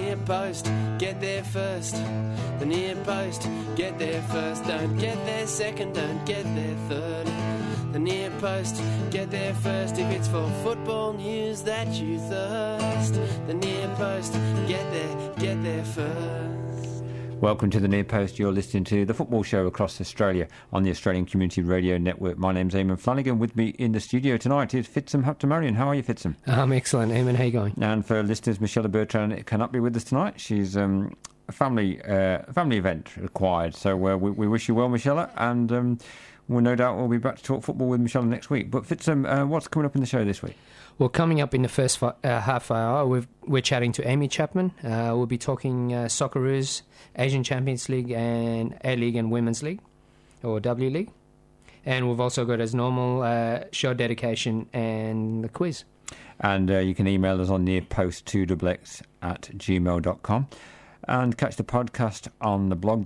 near post, get there first. The near post, get there first. Don't get there second, don't get there third. The near post, get there first. If it's for football news that you thirst. The near post, get there first. Welcome to the Near Post. You're listening to the football show across Australia on the Australian Community Radio Network. My name's Eamon Flanagan. With me in the studio tonight is Fitsum Haptamarian. How are you, Fitsum? I'm excellent, Eamon. How are you going? And for listeners, Michelle Bertrand cannot be with us tonight. She's a family event required. So we wish you well, Michelle, and well, no doubt we'll be back to talk football with Michelle next week. But Fitsum, what's coming up in the show this week? Well, coming up in the first half hour, we're chatting to Amy Chapman. We'll be talking Socceroos, Asian Champions League and A-League and Women's League, or W League. And we've also got, as normal, show dedication and the quiz. And you can email us on nearpost2xx@gmail.com. And catch the podcast on the blog,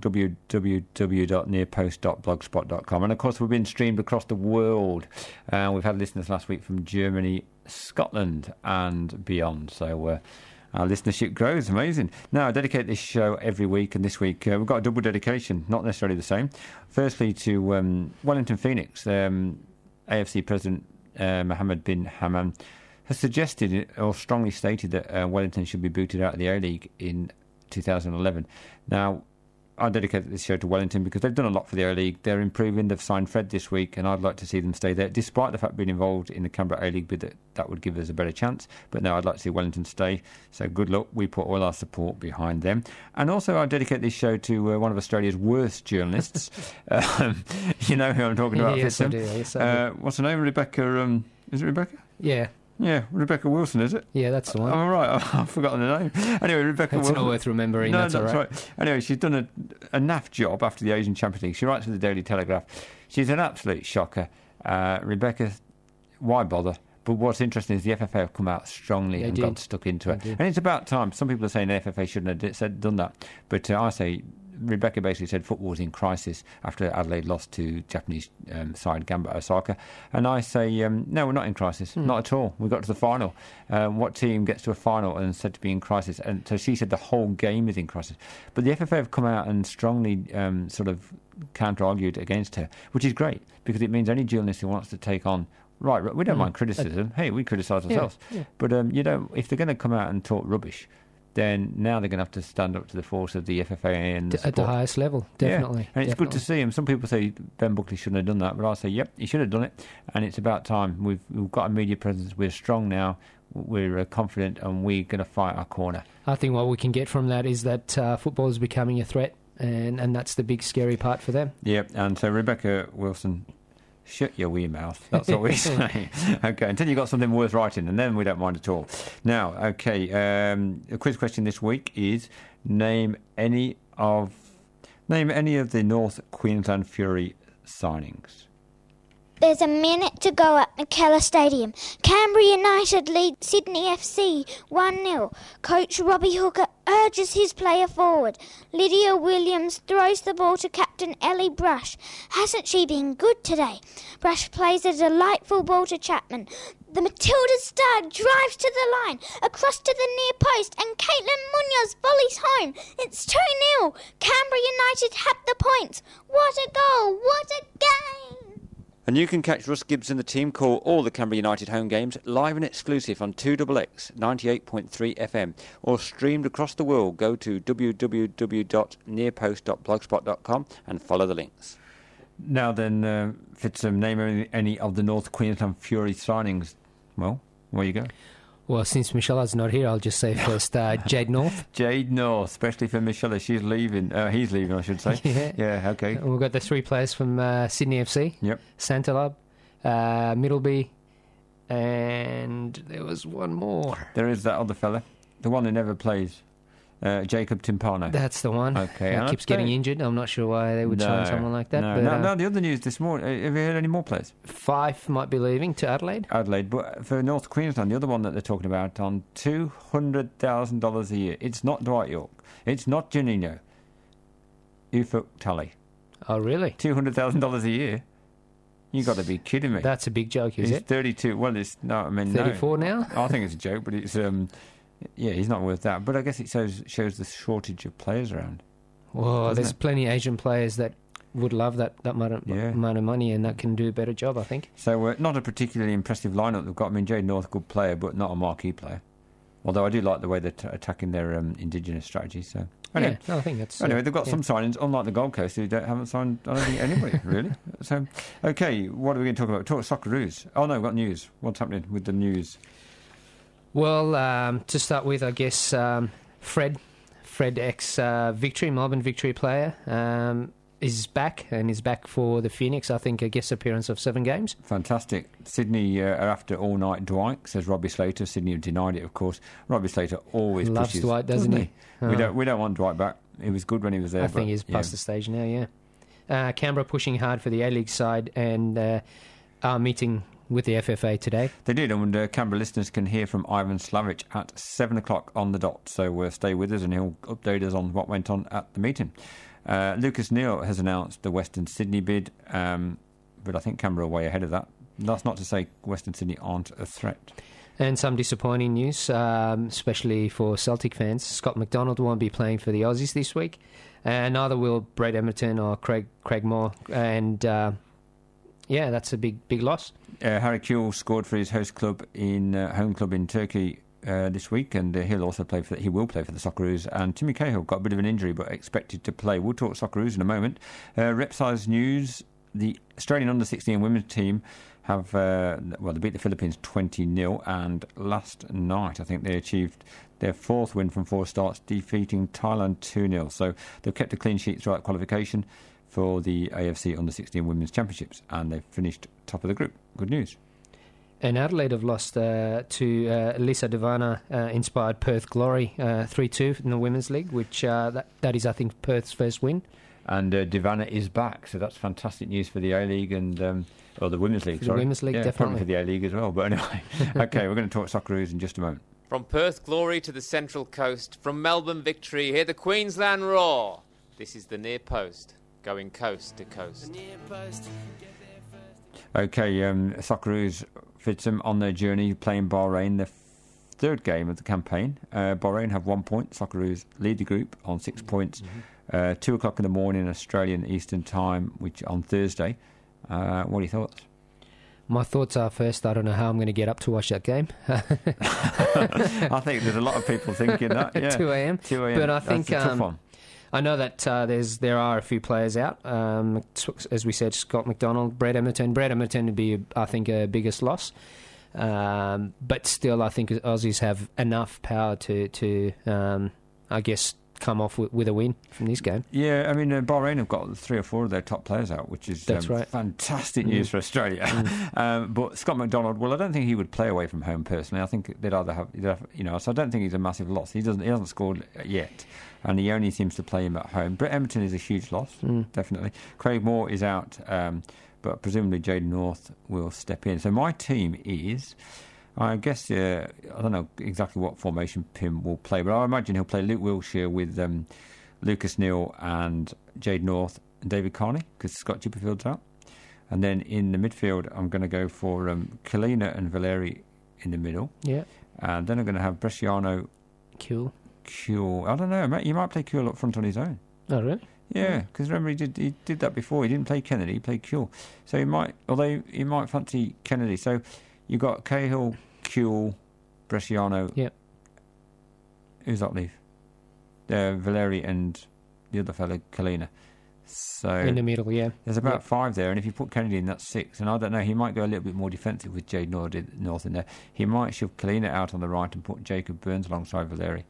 www.nearpost.blogspot.com. And, of course, we've been streamed across the world. We've had listeners last week from Germany, Scotland and beyond. So our listenership grows. Amazing. Now, I dedicate this show every week, and this week we've got a double dedication, not necessarily the same. Firstly, to Wellington Phoenix. AFC President Mohammed bin Hammam has suggested or strongly stated that Wellington should be booted out of the A-League in 2011. Now, I dedicate this show to Wellington because they've done a lot for the A-League. They're improving. They've signed Fred this week, and I'd like to see them stay there, despite the fact being involved in the Canberra A-League bid that would give us a better chance. But no, I'd like to see Wellington stay. So good luck. We put all our support behind them. And also, I dedicate this show to one of Australia's worst journalists. You know who I'm talking about? Yes, I do. Yes, I do. What's her name? Rebecca. Is it Rebecca? Yeah. Yeah, Rebecca Wilson, is it? Yeah, that's the one. Oh, right. I've forgotten the name. Anyway, Rebecca Wilson. It's not worth remembering. No, that's all right. Anyway, she's done a naff job after the Asian Champions League. She writes for the Daily Telegraph. She's an absolute shocker. Rebecca, why bother? But what's interesting is the FFA have come out strongly and got stuck into it. And it's about time. Some people are saying the FFA shouldn't have done that. But I say Rebecca basically said football was in crisis after Adelaide lost to Japanese side Gamba Osaka. And I say, no, we're not in crisis. Not at all. We got to the final. What team gets to a final and said to be in crisis? And so she said the whole game is in crisis. But the FFA have come out and strongly sort of counter-argued against her, which is great because it means any journalist who wants to take on Right, we don't mind criticism. Hey, we criticise ourselves. Yeah. But if they're going to come out and talk rubbish, then now they're going to have to stand up to the force of the FFA and the at the highest level, definitely. Yeah. And it's good to see him. Some people say Ben Buckley shouldn't have done that, but I say, yep, he should have done it, and it's about time. We've got a media presence. We're strong now. We're confident, and we're going to fight our corner. I think what we can get from that is that football is becoming a threat, and that's the big scary part for them. Yep, and so Rebecca Wilson, shut your wee mouth. That's what we say. Okay, until you've got something worth writing, and then we don't mind at all. Now, okay, a quiz question this week is name any of the North Queensland Fury signings. There's a minute to go at McKellar Stadium. Canberra United lead Sydney FC 1-0. Coach Robbie Hooker urges his player forward. Lydia Williams throws the ball to captain Ellie Brush. Hasn't she been good today? Brush plays a delightful ball to Chapman. The Matilda star drives to the line, across to the near post, and Caitlin Munoz volleys home. It's 2-0. Canberra United have the points. What a goal! What a game! And you can catch Russ Gibbs and the team call all the Canberra United home games live and exclusive on 2XX 98.3 FM or streamed across the world. Go to www.nearpost.blogspot.com and follow the links. Now then, Fitsum, name any of the North Queensland Fury signings. Well, where you go? Well, since Michella's not here, I'll just say first Jade North. Jade North, especially for Michella. She's leaving. He's leaving, I should say. Yeah, okay. And we've got the three players from Sydney FC. Yep. Santalab, Middleby, and there was one more. There is that other fella, the one who never plays, Jacob Timpano. That's the one. Okay. He keeps getting injured. I'm not sure why they would sign someone like that. No, the other news this morning, have you heard any more players? Fife might be leaving to Adelaide. But for North Queensland, the other one that they're talking about on $200,000 a year. It's not Dwight York. It's not Janino. Ufuk Tully. Oh, really? $200,000 a year? You got to be kidding me. That's a big joke, is it? He's 32. Well, it's no. I mean, 34 now? I think it's a joke, but it's Yeah, he's not worth that. But I guess it shows the shortage of players around. Well, there's plenty of Asian players that would love that amount of money, and that can do a better job, I think. So not a particularly impressive lineup they've got. I mean, Jade North, good player, but not a marquee player. Although I do like the way they're attacking their indigenous strategy. So anyway, I think that's... Anyway, they've got some signings, unlike the Gold Coast, who haven't signed, I don't think, anybody, really. So, okay, what are we going to talk about? Talk Socceroos. Oh, no, we've got news. What's happening with the news? Well, to start with, I guess Fred ex-Victory, Melbourne Victory player, is back, and is back for the Phoenix. I think a guest appearance of 7 games. Fantastic. Sydney are after all-night Dwight, says Robbie Slater. Sydney have denied it, of course. Robbie Slater always loves pushes, Dwight, doesn't he? We don't want Dwight back. He was good when he was there. I think he's past the stage now, yeah. Canberra pushing hard for the A-League side, and are meeting with the FFA today. They did, and Canberra listeners can hear from Ivan Slavic at 7 o'clock on the dot. So stay with us, and he'll update us on what went on at the meeting. Lucas Neal has announced the Western Sydney bid, but I think Canberra are way ahead of that. That's not to say Western Sydney aren't a threat. And some disappointing news, especially for Celtic fans. Scott McDonald won't be playing for the Aussies this week, and neither will Brett Emerton or Craig Moore. And that's a big loss. Harry Kewell scored for his host club home club in Turkey this week, and he will play for the Socceroos. And Timmy Cahill got a bit of an injury, but expected to play. We'll talk Socceroos in a moment. Rep-size news: the Australian under-16 women's team have they beat the Philippines 20-0, and last night I think they achieved their 4th win from 4 starts, defeating Thailand 2-0. So they've kept a clean sheet throughout qualification for the AFC under-16 Women's Championships, and they've finished top of the group. Good news. And Adelaide have lost to Lisa Devana inspired Perth Glory 3-2 in the Women's League, which that is, I think, Perth's first win. And Devana is back, so that's fantastic news for the A-League and or the Women's League. The Women's League, definitely. Probably for the A-League as well. But anyway, okay, we're going to talk Socceroos in just a moment. From Perth Glory to the Central Coast, from Melbourne Victory, hear the Queensland roar. This is the Near Post, going coast to coast. Okay, Socceroos Fitsum on their journey playing Bahrain, the 3rd game of the campaign. Bahrain have 1 point. Socceroos lead the group on 6 points. 2 o'clock in the morning, Australian Eastern Time, which on Thursday. What are your thoughts? My thoughts are, first, I don't know how I'm going to get up to watch that game. I think there's a lot of people thinking that. Yeah. 2 a.m. 2 a.m. But I think that's a tough one. I know that there are a few players out. As we said, Scott McDonald, Brett Emerton. Brett Emerton would be, I think, a biggest loss. But still, I think Aussies have enough power to I guess, come off with a win from this game. Yeah, I mean, Bahrain have got 3 or 4 of their top players out, which is right. Fantastic news for Australia. But Scott McDonald, well, I don't think he would play away from home personally. I think they'd either have so I don't think he's a massive loss. He hasn't scored yet, and he only seems to play him at home. Brett Emerton is a huge loss, definitely. Craig Moore is out, but presumably Jade North will step in. So my team is, I guess, I don't know exactly what formation Pim will play, but I imagine he'll play Luke Wiltshire with Lucas Neal and Jade North and David Carney, because Scott Chipperfield's out. And then in the midfield, I'm going to go for Kalina and Valeri in the middle. Yeah. And then I'm going to have Bresciano. Kewell. I don't know. You might play Kewell up front on his own. Oh, really? Yeah, because remember he did that before. He didn't play Kennedy, he played Kewell. So he might fancy Kennedy. So you've got Cahill, Kewell, Bresciano. Yeah. Who's that leave? Valeri and the other fellow, Kalina. So in the middle, yeah. There's about 5 there, and if you put Kennedy in, that's 6. And I don't know, he might go a little bit more defensive with Jade North in there. He might shove Kalina out on the right and put Jacob Burns alongside Valeri.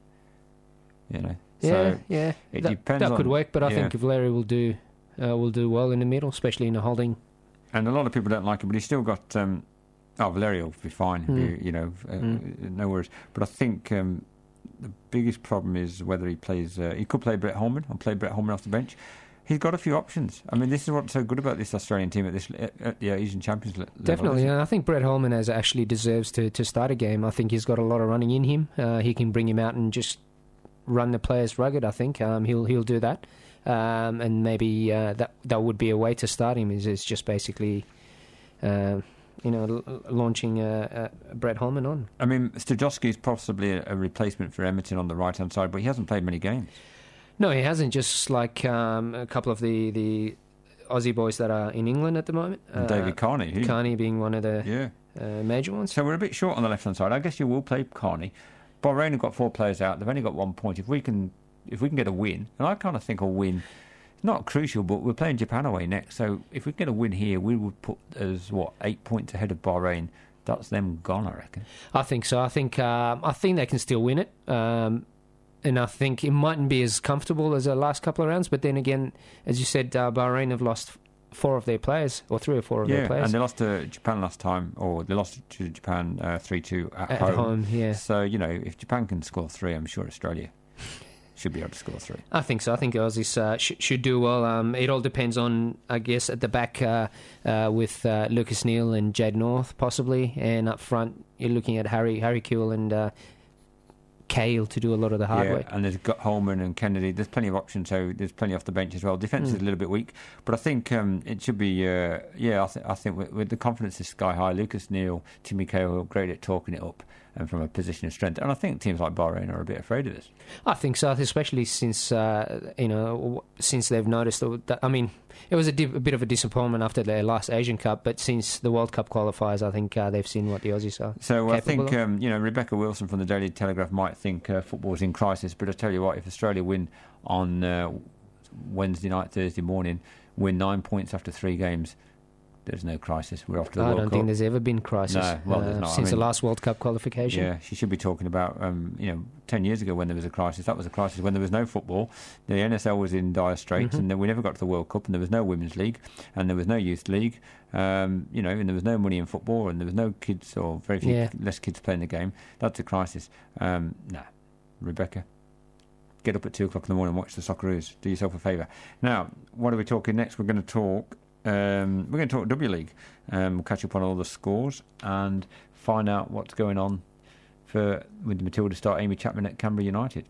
So yeah. It depends. That could work, but I think Valeri will do well in the middle, especially in the holding. And a lot of people don't like him, but he's still got. Valeri will be fine. No worries. But I think the biggest problem is whether he plays. He could play Brett Holman or play Brett Holman off the bench. He's got a few options. I mean, this is what's so good about this Australian team at the Asian Champions level. Definitely, and I think Brett Holman actually deserves to start a game. I think he's got a lot of running in him. He can bring him out and just run the players rugged. I think he'll do that, and maybe that would be a way to start him. Is just basically launching Brett Holman on. I mean, Stojowski is possibly a replacement for Edmonton on the right-hand side, but he hasn't played many games. No, he hasn't, just like a couple of the Aussie boys that are in England at the moment. And David Carney. Carney being one of the major ones. So we're a bit short on the left-hand side. I guess you will play Carney. Bahrain have got 4 players out. They've only got 1 point. If we can get a win, and I kind of think a win, not crucial, but we're playing Japan away next. So if we get a win here, we would put us 8 points ahead of Bahrain. That's them gone, I reckon. I think so. I think they can still win it, and I think it mightn't be as comfortable as the last couple of rounds. But then again, as you said, Bahrain have lost 4 of their players, or 3 or 4 of their players. And they lost to Japan last time, or they lost to Japan 3-2 at home. So if Japan can score 3, I'm sure Australia should be able to score 3. I think so. I think Aussies should do well. It all depends on, I guess, at the back with Lucas Neal and Jade North, possibly. And up front, you're looking at Harry Kewell and Cale to do a lot of the hard work. And there's got Holman and Kennedy. There's plenty of options, so there's plenty off the bench as well. Defence is a little bit weak, but I think it should be, I think with the confidence is sky high. Lucas Neal, Timmy Cale are great at talking it up and from a position of strength. And I think teams like Bahrain are a bit afraid of this. I think so, especially since since they've noticed that. I mean, it was a bit of a disappointment after their last Asian Cup, but since the World Cup qualifiers, I think they've seen what the Aussies are. So I think Rebecca Wilson from the Daily Telegraph might think football's in crisis, but I tell you what, if Australia win on Wednesday night, Thursday morning, win 9 points after 3 games, there's no crisis. We're off to the World Cup. I don't think there's ever been crisis. No, well, there's not. Since the last World Cup qualification. Yeah, she should be talking about 10 years ago when there was a crisis. That was a crisis when there was no football. The NSL was in dire straits, and then we never got to the World Cup, and there was no Women's League, and there was no Youth League, and there was no money in football, and there was no kids, or very few less kids playing the game. That's a crisis. Rebecca, get up at 2 o'clock in the morning and watch the Socceroos. Do yourself a favour. Now, what are we talking next? We're going to talk W League. We'll catch up on all the scores and find out what's going on with the Matilda star Amy Chapman at Canberra United.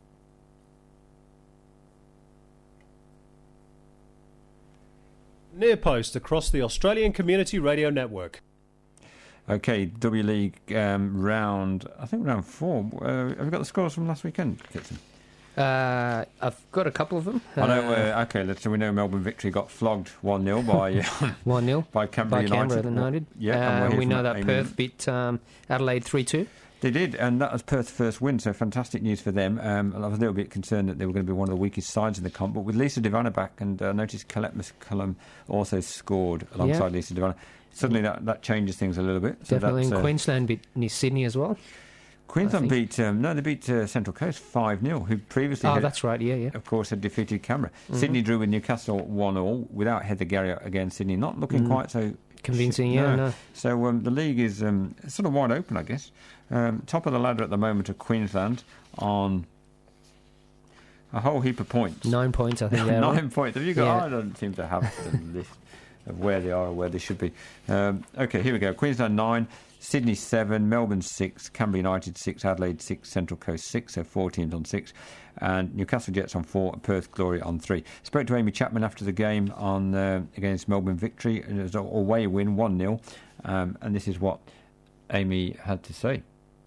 Near Post across the Australian Community Radio Network. Okay, W League round 4. Have you got the scores from last weekend, Kitson? I've got a couple of them. I know. So we know Melbourne Victory got flogged 1-0 by 1-0 by Canberra United. We know that Perth beat Adelaide 3-2. They did, and that was Perth's first win, so fantastic news for them. I was a little bit concerned that they were going to be one of the weakest sides in the comp, but with Lisa Devanna back, and I noticed Colette McCullum also scored alongside Lisa Devanna. Suddenly that changes things a little bit. So definitely, and Queensland beat Sydney as well. Queensland beat Central Coast 5-0, who previously that's right, of course, had defeated Canberra. Sydney drew with Newcastle 1-1 without Heather Garriott against Sydney, not looking quite so convincing. So the league is sort of wide open, I guess. Top of the ladder at the moment are Queensland on a whole heap of points. 9 points, I think. 9 points. Have you got? Yeah. I don't seem to have the list of where they are or where they should be. Okay, here we go. Queensland 9. Sydney 7, Melbourne 6, Canberra United 6, Adelaide 6, Central Coast 6, so 4 teams on 6, and Newcastle Jets on 4, Perth Glory on 3. Spoke to Amy Chapman after the game on against Melbourne Victory. It was an away win, 1-0, and this is what Amy had to say.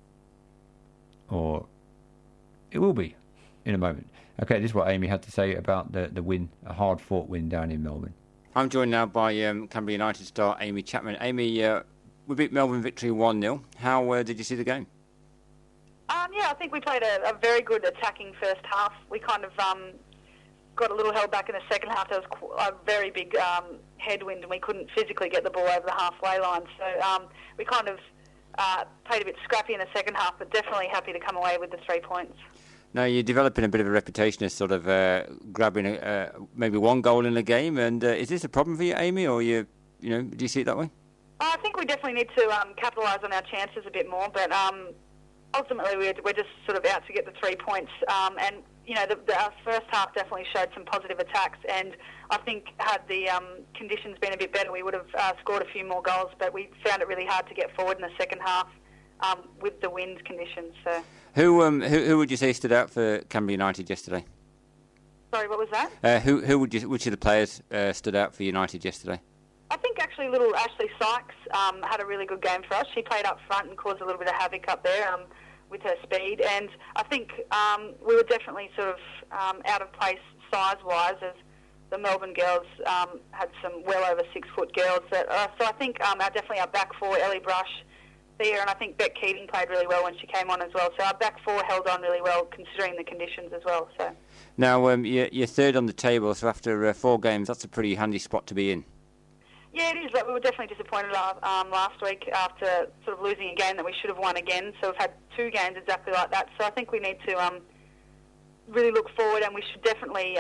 Or it will be in a moment. Okay, this is what Amy had to say about the win, a hard-fought win down in Melbourne. I'm joined now by Canberra United star Amy Chapman. Amy, we beat Melbourne Victory 1-0. How did you see the game? I think we played a very good attacking first half. We kind of got a little held back in the second half. There was a very big headwind and we couldn't physically get the ball over the halfway line. So we kind of played a bit scrappy in the second half, but definitely happy to come away with the 3 points. Now, you're developing a bit of a reputation as sort of grabbing maybe one goal in a game. And is this a problem for you, Amy, or do you see it that way? I think we definitely need to capitalise on our chances a bit more, but ultimately we're just sort of out to get the 3 points. And our first half definitely showed some positive attacks, and I think had the conditions been a bit better, we would have scored a few more goals. But we found it really hard to get forward in the second half with the wind conditions. So, who would you say stood out for Canberra United yesterday? Sorry, what was that? Which of the players stood out for United yesterday? I think actually little Ashley Sykes had a really good game for us. She played up front and caused a little bit of havoc up there with her speed. And I think we were definitely sort of out of place size-wise, as the Melbourne girls had some well over 6-foot girls. So I think definitely our back four, Ellie Brush, Thea, and I think Beck Keating played really well when she came on as well. So our back four held on really well considering the conditions as well. So now you're third on the table, so after 4 games, that's a pretty handy spot to be in. Yeah, it is. Like, we were definitely disappointed last week after sort of losing a game that we should have won again. So we've had 2 games exactly like that. So I think we need to really look forward, and we should definitely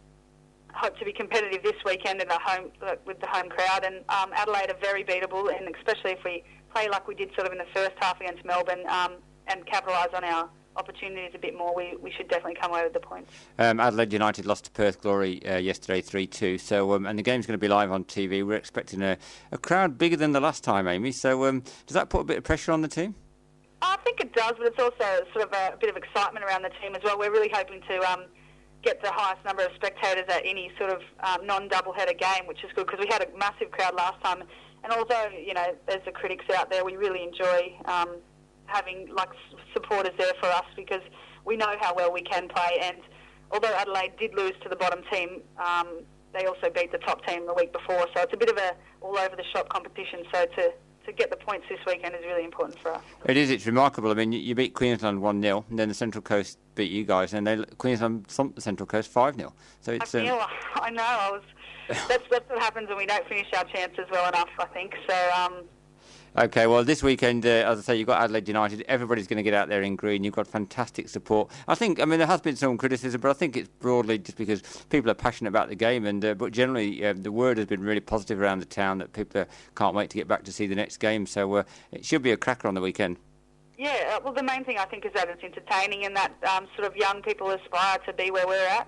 hope to be competitive this weekend in with the home crowd. And Adelaide are very beatable, and especially if we play like we did sort of in the first half against Melbourne and capitalise on our opportunities a bit more, we should definitely come away with the points. Adelaide United lost to Perth Glory yesterday 3-2, so and the game's going to be live on TV. We're expecting a crowd bigger than the last time, Amy, so does that put a bit of pressure on the team? I think it does, but it's also sort of a bit of excitement around the team as well. We're really hoping to get the highest number of spectators at any sort of non-doubleheader game, which is good because we had a massive crowd last time. And although, there's the critics out there, we really enjoy having supporters there for us because we know how well we can play. And although Adelaide did lose to the bottom team, they also beat the top team the week before. So it's a bit of a all-over-the-shop competition. So to get the points this weekend is really important for us. It is. It's remarkable. I mean, you beat Queensland 1-0, and then the Central Coast beat you guys, and Queensland thumped the Central Coast 5-0. So it's. I know. That's what happens when we don't finish our chances well enough, I think. So. Okay, well, this weekend, as I say, you've got Adelaide United. Everybody's going to get out there in green. You've got fantastic support. There has been some criticism, but I think it's broadly just because people are passionate about the game. But generally, the word has been really positive around the town that people can't wait to get back to see the next game. So it should be a cracker on the weekend. Yeah, well, the main thing I think is that it's entertaining and that sort of young people aspire to be where we're at.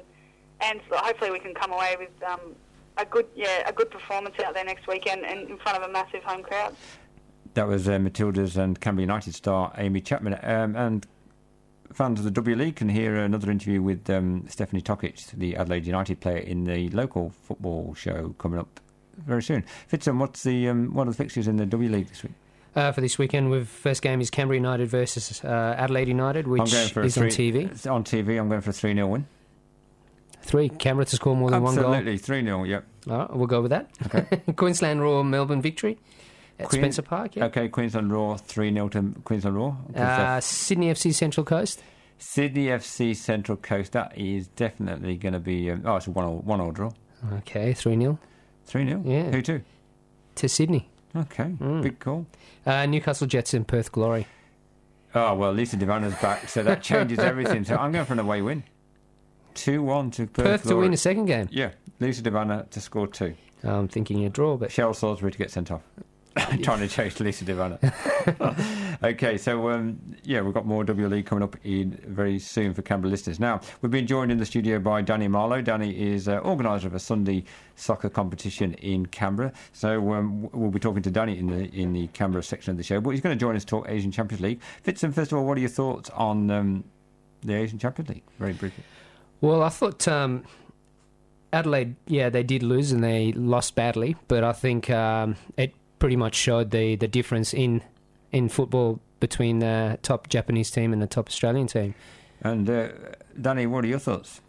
And hopefully we can come away with a good performance out there next weekend and in front of a massive home crowd. That was Matilda's and Canberra United star Amy Chapman. And fans of the W League can hear another interview with Stephanie Tokic, the Adelaide United player, in the local football show coming up very soon. Fitzum, what are the fixtures in the W League this week? For this weekend, first game is Canberra United versus Adelaide United, which is on TV. It's on TV. I'm going for a 3-0 win. 3. Canberra to score more than one goal. Absolutely, 3-0, yep. All right, we'll go with that. Okay. Queensland Roar, Melbourne victory at Spencer Park. Yeah. Okay, Queensland Roar, 3-0 to Queensland Roar. Sydney FC Central Coast. Sydney FC Central Coast, that is definitely going to be... it's a 1-1 draw. Okay, 3-0. 3-0? Yeah. Who to? To Sydney. Okay, big call. Newcastle Jets and Perth Glory. Oh, well, Lisa Devanna's back, so that changes everything. So I'm going for an away win. 2-1 to Perth to win a second game. Yeah, Lisa Devanna to score 2. I'm thinking a draw, but Cheryl Salisbury to get sent off. Trying to chase Lisa Devanna. Okay, so we've got more W League coming up very soon for Canberra listeners. Now, we've been joined in the studio by Danny Marlowe. Danny is organiser of a Sunday soccer competition in Canberra. So we'll be talking to Danny in the Canberra section of the show. But he's going to join us to talk Asian Champions League. Fitzum, first of all, what are your thoughts on the Asian Champions League? Very briefly. Well, I thought Adelaide, they did lose and they lost badly, but I think it pretty much showed the difference in football between the top Japanese team and the top Australian team. And Danny, what are your thoughts?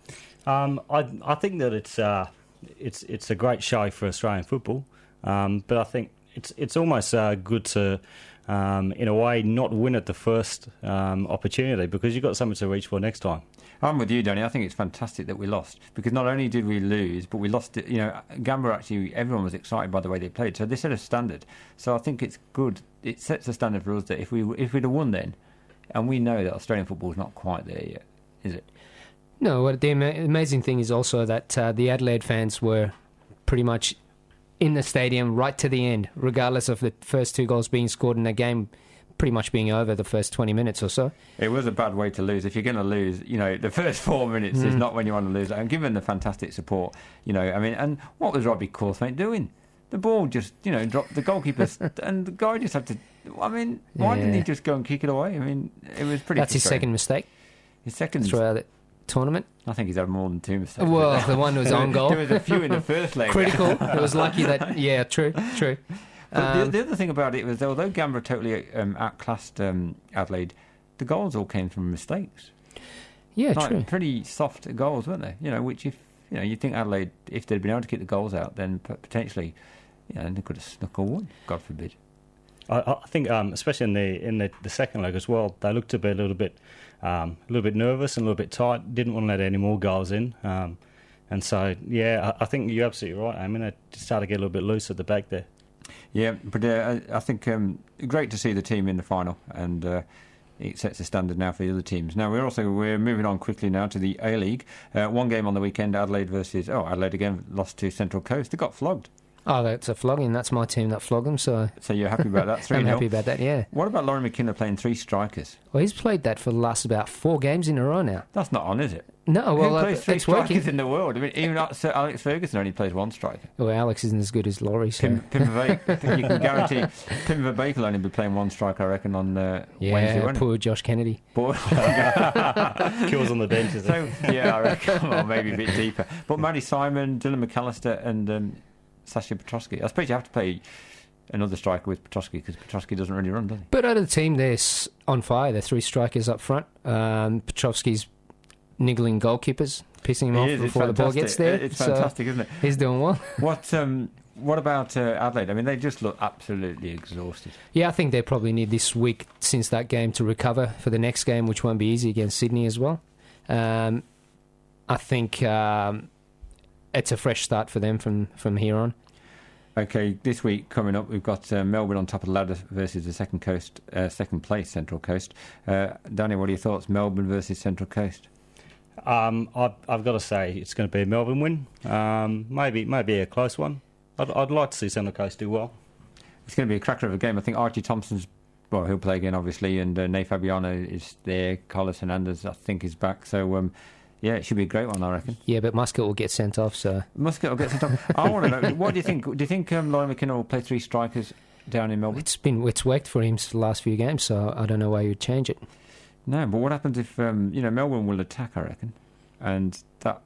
I think that it's a great show for Australian football, but I think it's almost good to, in a way, not win at the first opportunity because you've got something to reach for next time. I'm with you, Danny. I think it's fantastic that we lost because not only did we lose, but we lost it. Canberra actually, everyone was excited by the way they played, so they set a standard. So I think it's good. It sets a standard for us that if we'd have won then, and we know that Australian football is not quite there yet, is it? No. The amazing thing is also that the Adelaide fans were pretty much in the stadium right to the end, regardless of the first 2 goals being scored in the game pretty much being over the first 20 minutes or so. It was a bad way to lose. If you're going to lose, the first 4 minutes is not when you want to lose. And given the fantastic support, and what was Robbie Corthwaite doing? The ball just, dropped the goalkeeper and the guy just had to, why didn't he just go and kick it away? It was pretty That's his second mistake. His second... tournament. I think he's had more than 2 mistakes. Well, the one was on goal. There was a few in the first leg. Critical. It was lucky that... Yeah, true. But the other thing about it was, although Gambler totally outclassed Adelaide, the goals all came from mistakes. Yeah, like, true. Pretty soft goals, weren't they? Which if you think Adelaide, if they'd been able to keep the goals out, then potentially, they could have snuck a win. God forbid. I think, especially in the second leg as well, they looked to be a little bit nervous and a little bit tight. Didn't want to let any more goals in, and so I think you're absolutely right. I mean, they started to get a little bit loose at the back there. Yeah, but I think great to see the team in the final, and it sets a standard now for the other teams. Now we're moving on quickly now to the A-League. One game on the weekend, Adelaide again lost to Central Coast. They got flogged. Oh, that's a flogging. That's my team that flogged them. So you're happy about that? 3-0. I'm happy about that. Yeah. What about Laurie McKinnon playing 3 strikers? Well, he's played that for the last about 4 games in a row now. That's not on, is it? No, well, who plays 3 it's strikers working in the world? I mean, even Sir Alex Ferguson only plays 1 striker. Well, Alex isn't as good as Laurie. So. Pim Verbeek, you can guarantee Pim Verbeek will only be playing 1 striker, I reckon, on Wednesday. Yeah, poor Josh Kennedy. Kills on the bench, is it? I reckon. Well, maybe a bit deeper. But Matty Simon, Dylan McAllister, and Sasha Petrosky. I suppose you have to play another striker with Petrosky because Petrosky doesn't really run, does he? But out of the team, they're on fire. They're 3 strikers up front. Petrosky's niggling goalkeepers, pissing him off before the ball gets there. It's fantastic, isn't it? He's doing well. What about Adelaide? I mean, they just look absolutely exhausted. Yeah, I think they probably need this week since that game to recover for the next game, which won't be easy against Sydney as well. I think it's a fresh start for them from here on. Okay, this week coming up, we've got Melbourne on top of the ladder versus the second place Central Coast. Danny, what are your thoughts? Melbourne versus Central Coast. I've got to say it's going to be a Melbourne win. Maybe a close one. I'd like to see Central Coast do well. It's going to be a cracker of a game. I think Archie Thompson's, he'll play again, obviously, and Nate Fabiano is there. Carlos Hernandez, I think, is back. So, it should be a great one, I reckon. Yeah, but Muscat will get sent off, so... Muscat will get sent off. I want to know, what do you think? Do you think Laurie McKinnon will play 3 strikers down in Melbourne? It's worked for him the last few games, so I don't know why you would change it. No, but what happens if, Melbourne will attack, I reckon, and that...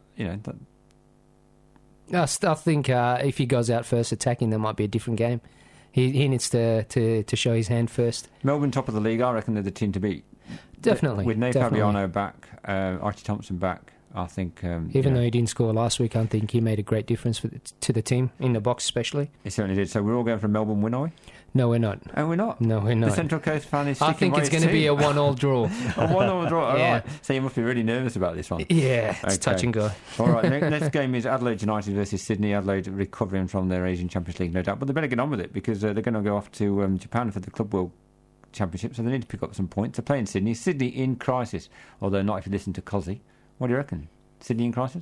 I think if he goes out first attacking, there might be a different game. He needs to show his hand first. Melbourne top of the league, I reckon they're the team to beat. Definitely. With Nate Fabiano back, Archie Thompson back, I think... Even though he didn't score last week, I think he made a great difference to the team, in the box especially. He certainly did. So we're all going for a Melbourne win, are we? No, we're not. Oh, we're not? No, we're not. The Central Coast fan is sticking I think by it's his going to be team. a 1-1 draw. A 1-1 draw, all Yeah. right. So you must be really nervous about this one. Yeah, it's touch and go. All right, next game is Adelaide United versus Sydney. Adelaide recovering from their Asian Champions League, no doubt. But they better get on with it because they're going to go off to Japan for the Club World Championship, so they need to pick up some points. They're playing Sydney. Sydney in crisis, although not if you listen to Cozzy. What do you reckon? Sydney in crisis?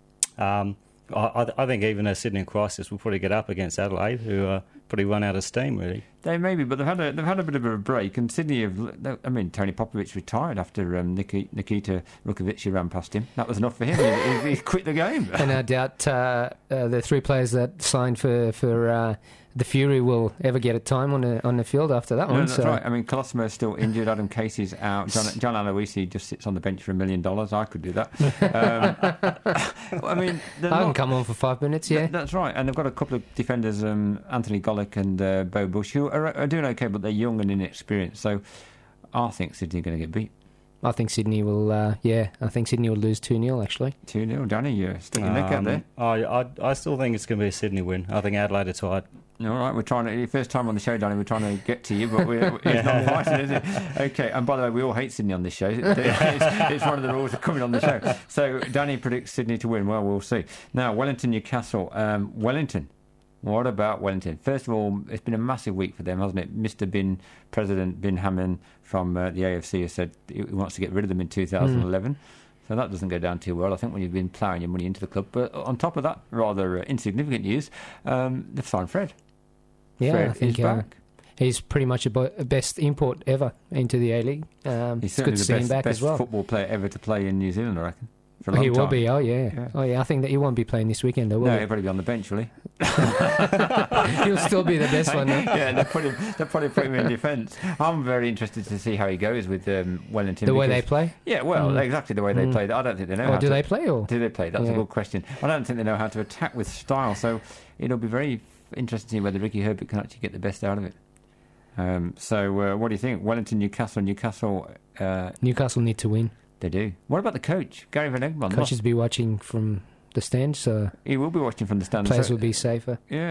I think even a Sydney in crisis will probably get up against Adelaide, who probably run out of steam, really. They may be, but they've had a bit of a break, and Sydney Tony Popovich retired after Nikita Rukovic ran past him. That was enough for him. He quit the game. And I doubt the 3 players that signed for the Fury will ever get a time on the field after that one. No, that's right. I mean, Colosimo is still injured. Adam Casey's out. John Aloisi just sits on the bench for $1 million. I could do that. I mean, I can come on for 5 minutes. Yeah, that's right. And they've got a couple of defenders, Anthony Gollick and Bo Bush, who are doing okay, but they're young and inexperienced. So I think Sydney are going to get beat. I think Sydney will. I think Sydney will lose 2-0. Actually, 2-0. Danny, you're sticking your neck out there. I still think it's going to be a Sydney win. I think Adelaide are tired. All right, we're trying to. First time on the show, Danny. We're trying to get to you, but it's not fighting, is it? Okay. And by the way, we all hate Sydney on this show. It's one of the rules of coming on the show. So Danny predicts Sydney to win. Well, we'll see. Now, Wellington, Newcastle. Wellington. What about Wellington? First of all, it's been a massive week for them, hasn't it? President Bin Hammon from the AFC has said he wants to get rid of them in 2011. So that doesn't go down too well, I think, when you've been ploughing your money into the club. But on top of that, rather insignificant news, they've signed Fred. Yeah, Fred I think is back. He's pretty much a best import ever into the A-League. He's it's certainly good to see him back best as well. Football player ever to play in New Zealand, I reckon. for a long he time. will be. Oh yeah. Oh yeah. I think that he won't be playing this weekend, though. Will No, he? he'll probably be on the bench, will he? He'll still be the best one. No? Yeah, they'll probably put him in defence. I'm very interested to see how he goes with Wellington. The way they because- play. Yeah, well, exactly the way they play. I don't think they know. Or how do to, they play? Or Do they play? That's a Yeah. good question. I don't think they know how to attack with style. So it'll be very interesting to see whether Ricky Herbert can actually get the best out of it. So what do you think? Wellington, Newcastle. Newcastle need to win. They do. What about the coach, Gary Van Egmond? Coaches be watching from the stand, so He will be watching from the stands. players so, will be safer. Yeah.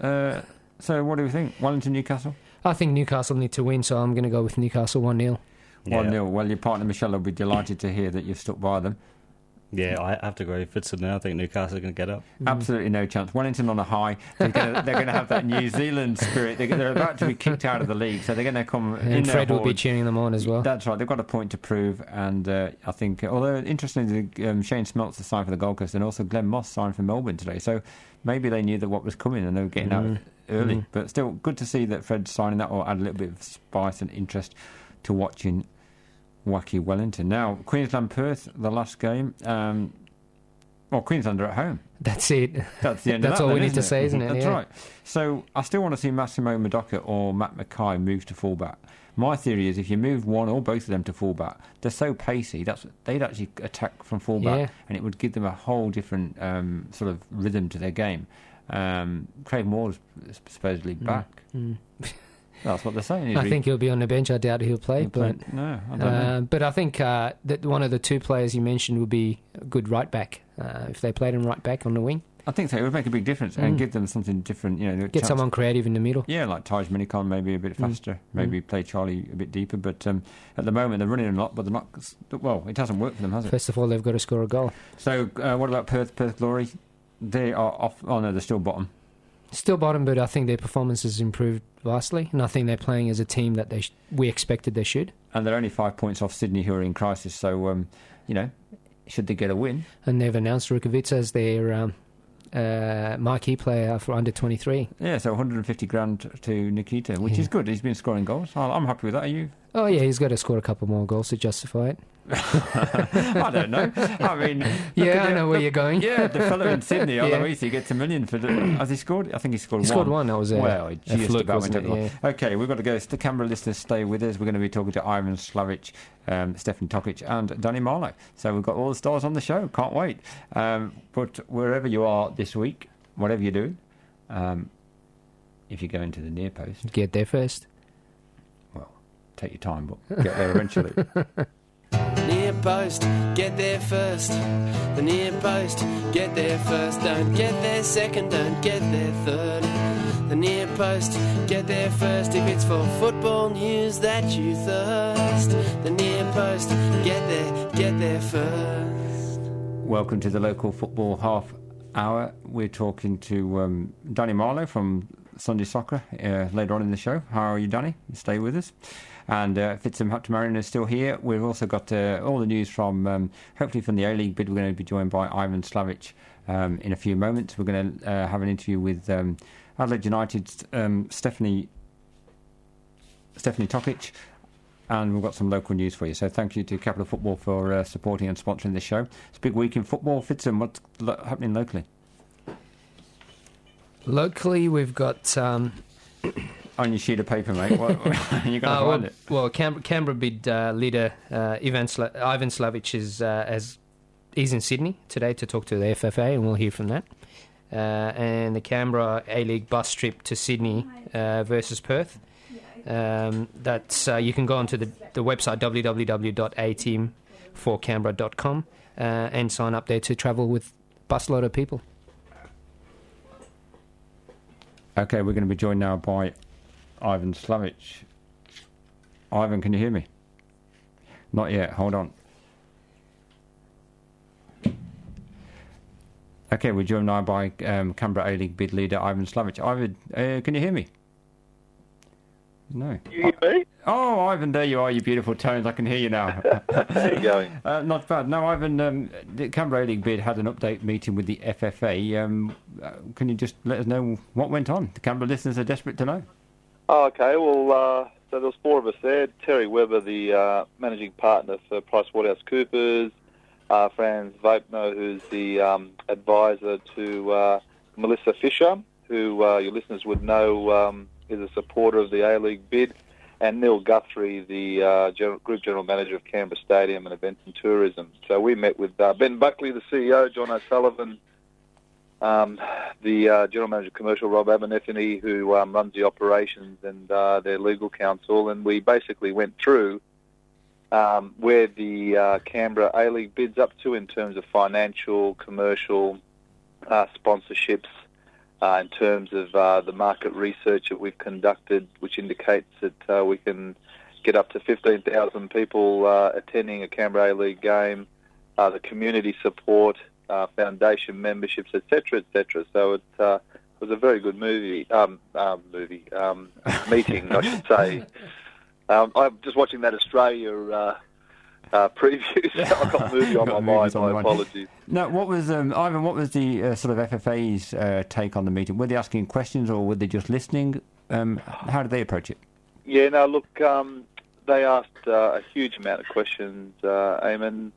So what do we think? Wellington, Newcastle? I think Newcastle need to win, so I'm going to go with Newcastle 1-0. 1-0. Well, your partner Michelle will be delighted to hear that you've stuck by them. Yeah, I have to agree with Fitson now. I think Newcastle are going to get up. Absolutely no chance. Wellington on a high. They're going to have that New Zealand spirit. They're about to be kicked out of the league, so they're going to come in And their Fred will be horde. cheering them on as well. That's right. They've got a point to prove, and I think, although interestingly, Shane Smeltzer signed for the Gold Coast, and also Glenn Moss signed for Melbourne today. So maybe they knew that what was coming, and they were getting out early. But still, good to see that Fred's signing that, or add a little bit of spice and interest to watching wacky Wellington. Now, Queensland-Perth, the last game. Well, Queensland are at home. That's it. That's the end That's of that, all then, we need isn't to it? say, isn't it? That's Yeah. right. So I still want to see Massimo Madoka or Matt Mackay move to fullback. My theory is if you move one or both of them to fullback, they're so pacey. They'd actually attack from fullback, Yeah. and it would give them a whole different sort of rhythm to their game. Craig Moore's supposedly back. That's what they're saying. I think he'll be on the bench. I doubt he'll play. But no, I don't know. But I think that one of the two players you mentioned would be a good right back. If they played him right back on the wing, I think so. It would make a big difference and give them something different. You know, get someone creative in the middle. Yeah, like Taj Minicon, maybe a bit faster, maybe play Charlie a bit deeper. But at the moment, they're running a lot, but they're not. Well, it hasn't worked for them, has it? First of all, they've got to score a goal. So, what about Perth? Perth Glory? They are off. Oh no, they're still bottom. Still bottom, but I think their performance has improved vastly, and I think they're playing as a team that we expected they should. And they're only 5 points off Sydney, who are in crisis. So, should they get a win? And they've announced Rukovic as their marquee player for under 23. Yeah, so 150 grand to Nikita, which is good. He's been scoring goals. I'm happy with that. Are you? Oh yeah, he's got to score a couple more goals to justify it. I don't know. I mean, Yeah, I know where you're going. Yeah, the fellow in Sydney, Yeah. although he gets $1 million for. Has he scored? I think he scored one. He scored one. That was Well, it a just fluke, about went wasn't over it? the Yeah. line. Okay, we've got to go. The Canberra listeners, stay with us. We're going to be talking to Ivan Slavic, Stefan Tokic, and Danny Marlow. So we've got all the stars on the show. Can't wait. But wherever you are this week, whatever you're doing, if you go into the near post, Get there first. well, take your time, but get there eventually. Near post, get there first. The near post, get there first. Don't get there second, don't get there third. The near post, get there first. If it's for football news that you thirst. The near post, get there first. Welcome to the local football half hour. We're talking to Danny Marlow from Sunday Soccer later on in the show. How are you, Danny? Stay with us. And Fitzham Haptamarin is still here. We've also got all the news from, hopefully from the A-League bid. We're going to be joined by Ivan Slavic in a few moments. We're going to have an interview with Adelaide United's Stephanie Tokic. And we've got some local news for you. So thank you to Capital Football for supporting and sponsoring this show. It's a big week in football. Fitzham, what's happening locally? Locally, we've got... On your sheet of paper, mate. What, you're going to find it. Well, Canberra bid leader Ivan Slavic is in Sydney today to talk to the FFA, and we'll hear from that. And the Canberra A-League bus trip to Sydney versus Perth. That's you can go onto the website www.ateamforcanberra.com and sign up there to travel with a busload of people. Okay, we're going to be joined now by Ivan Slavic. Ivan, can you hear me? Not yet. Hold on. Okay, we're joined now by Canberra A-League bid leader Ivan Slavic. Ivan, can you hear me? No. You hear me? Oh, Ivan, there you are, you beautiful tones. I can hear you now. How you going? Not bad. No, Ivan, the Canberra A-League bid had an update meeting with the FFA. Can you just let us know what went on? The Canberra listeners are desperate to know. Oh, okay. Well, so there was four of us there. Terry Webber, the managing partner for PricewaterhouseCoopers, Franz Vapno, who's the advisor to Melissa Fisher, who your listeners would know is a supporter of the A-League bid, and Neil Guthrie, the Group General Manager of Canberra Stadium and Events and Tourism. So we met with Ben Buckley, the CEO, John O'Sullivan, the General Manager of Commercial, Rob Abernethy, who runs the operations, and their legal counsel, and we basically went through where the Canberra A-League bids up to in terms of financial, commercial, sponsorships, in terms of the market research that we've conducted, which indicates that we can get up to 15,000 people attending a Canberra A-League game, the community support, foundation memberships, etc., etc. So it was a very good meeting, I should say. I'm just watching that Australia preview, so I've got movie on my mind. My apologies. No, what was Ivan? What was the sort of FFA's take on the meeting? Were they asking questions, or were they just listening? How did they approach it? Yeah, no, look, they asked a huge amount of questions, Eamon.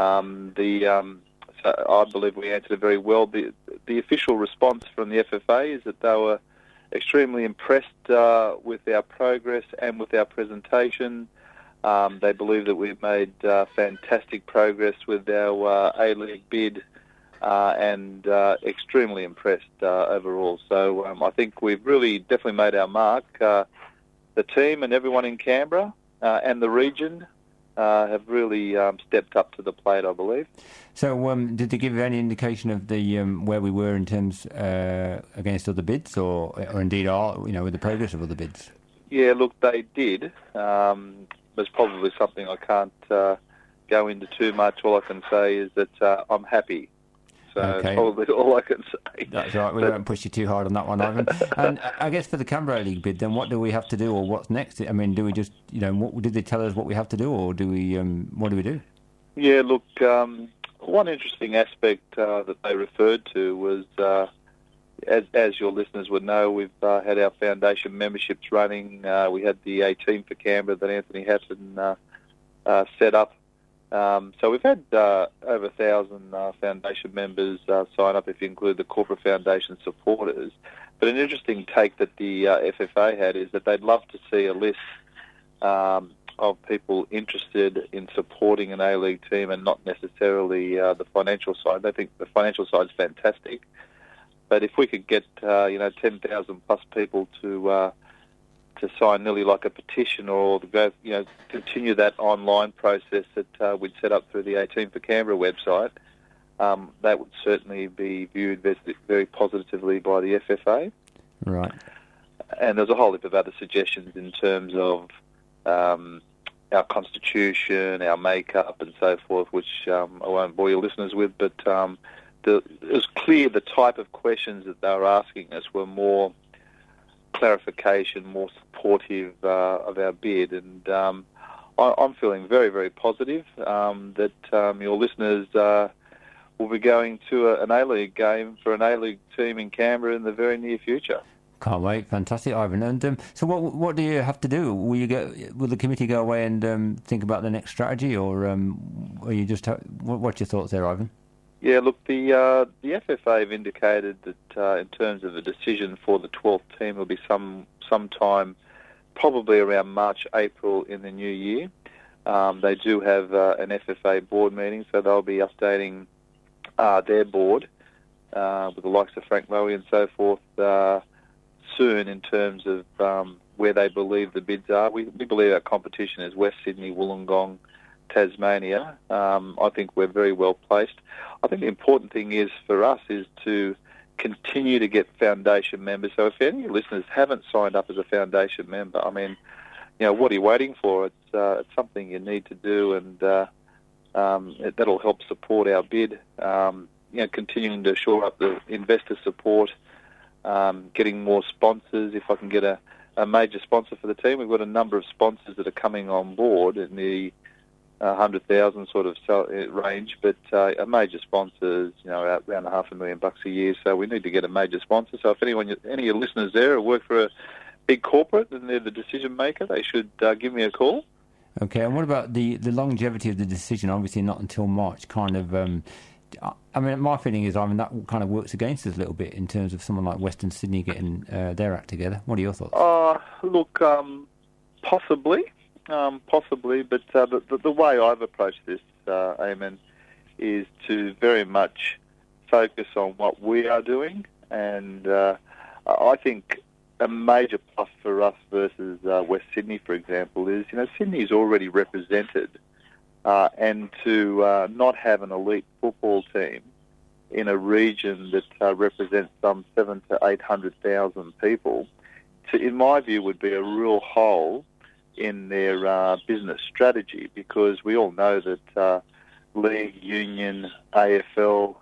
So I believe we answered it very well. The official response from the FFA is that they were extremely impressed with our progress and with our presentation. They believe that we've made fantastic progress with our A-League bid and extremely impressed overall. So I think we've really definitely made our mark. The team and everyone in Canberra and the region have really stepped up to the plate, I believe. So did they give any indication of the where we were in terms against other bids, or indeed with the progress of other bids? Yeah, look, they did. There's probably something I can't go into too much. All I can say is that I'm happy. So okay. Probably all I can say. That's right. We won't push you too hard on that one, Ivan. And I guess for the Canberra League bid, then what do we have to do, or what's next? I mean, do we just, what did they tell us what we have to do, or do we? What do we do? Yeah, look, one interesting aspect that they referred to was, as your listeners would know, we've had our foundation memberships running. We had the A-Team for Canberra that Anthony Hatton set up. So we've had over 1,000 foundation members sign up, if you include the corporate foundation supporters. But an interesting take that the FFA had is that they'd love to see a list of people interested in supporting an A-League team and not necessarily the financial side. They think the financial side's fantastic. But if we could get 10,000 plus people to sign nearly like a petition, or to go, continue that online process that we'd set up through the A-Team for Canberra website, that would certainly be viewed very positively by the FFA. Right. And there's a whole heap of other suggestions in terms of our constitution, our makeup, and so forth, which I won't bore your listeners with, but it was clear the type of questions that they were asking us were more clarification, more supportive of our bid, and I'm feeling very, very positive that your listeners will be going to an A-League game for an A-League team in Canberra in the very near future. Can't wait. Fantastic, Ivan. And so what do you have to do? Will the committee go away and think about the next strategy, or you just what's your thoughts there, Ivan? Yeah, look, the FFA have indicated that in terms of a decision for the 12th team, it'll be sometime probably around March, April in the new year. They do have an FFA board meeting, so they'll be updating their board with the likes of Frank Lowy and so forth soon in terms of where they believe the bids are. We believe our competition is West Sydney, Wollongong, Tasmania. I think we're very well placed. I think the important thing is for us is to continue to get foundation members. So if any listeners haven't signed up as a foundation member, I mean, what are you waiting for? It's something you need to do, and that'll help support our bid. Continuing to shore up the investor support, getting more sponsors. If I can get a major sponsor for the team, we've got a number of sponsors that are coming on board in the 100,000 sort of range, but a major sponsor is around $500,000 a year. So we need to get a major sponsor. So if any of your listeners there work for a big corporate and they're the decision maker, they should give me a call. Okay, and what about the longevity of the decision? Obviously not until March, kind of... I mean, my feeling is, that kind of works against us a little bit in terms of someone like Western Sydney getting their act together. What are your thoughts? Look, possibly, but the way I've approached this, Eamon, is to very much focus on what we are doing, and I think a major plus for us versus West Sydney, for example, is, Sydney is already represented, and to not have an elite football team in a region that represents some 700,000 to 800,000 people, in my view, would be a real hole in their business strategy, because we all know that league, union, AFL,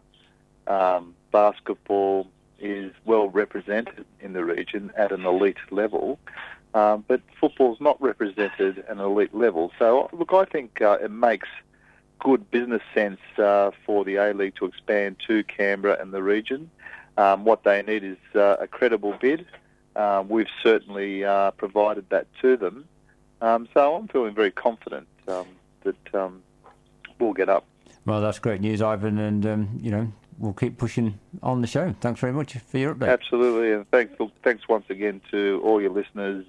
basketball is well represented in the region at an elite level, but football's not represented at an elite level. So, look, I think it makes good business sense for the A-League to expand to Canberra and the region. What they need is a credible bid. We've certainly provided that to them. So I'm feeling very confident that we'll get up. Well, that's great news, Ivan, and we'll keep pushing on the show. Thanks very much for your update. Absolutely, and thanks once again to all your listeners.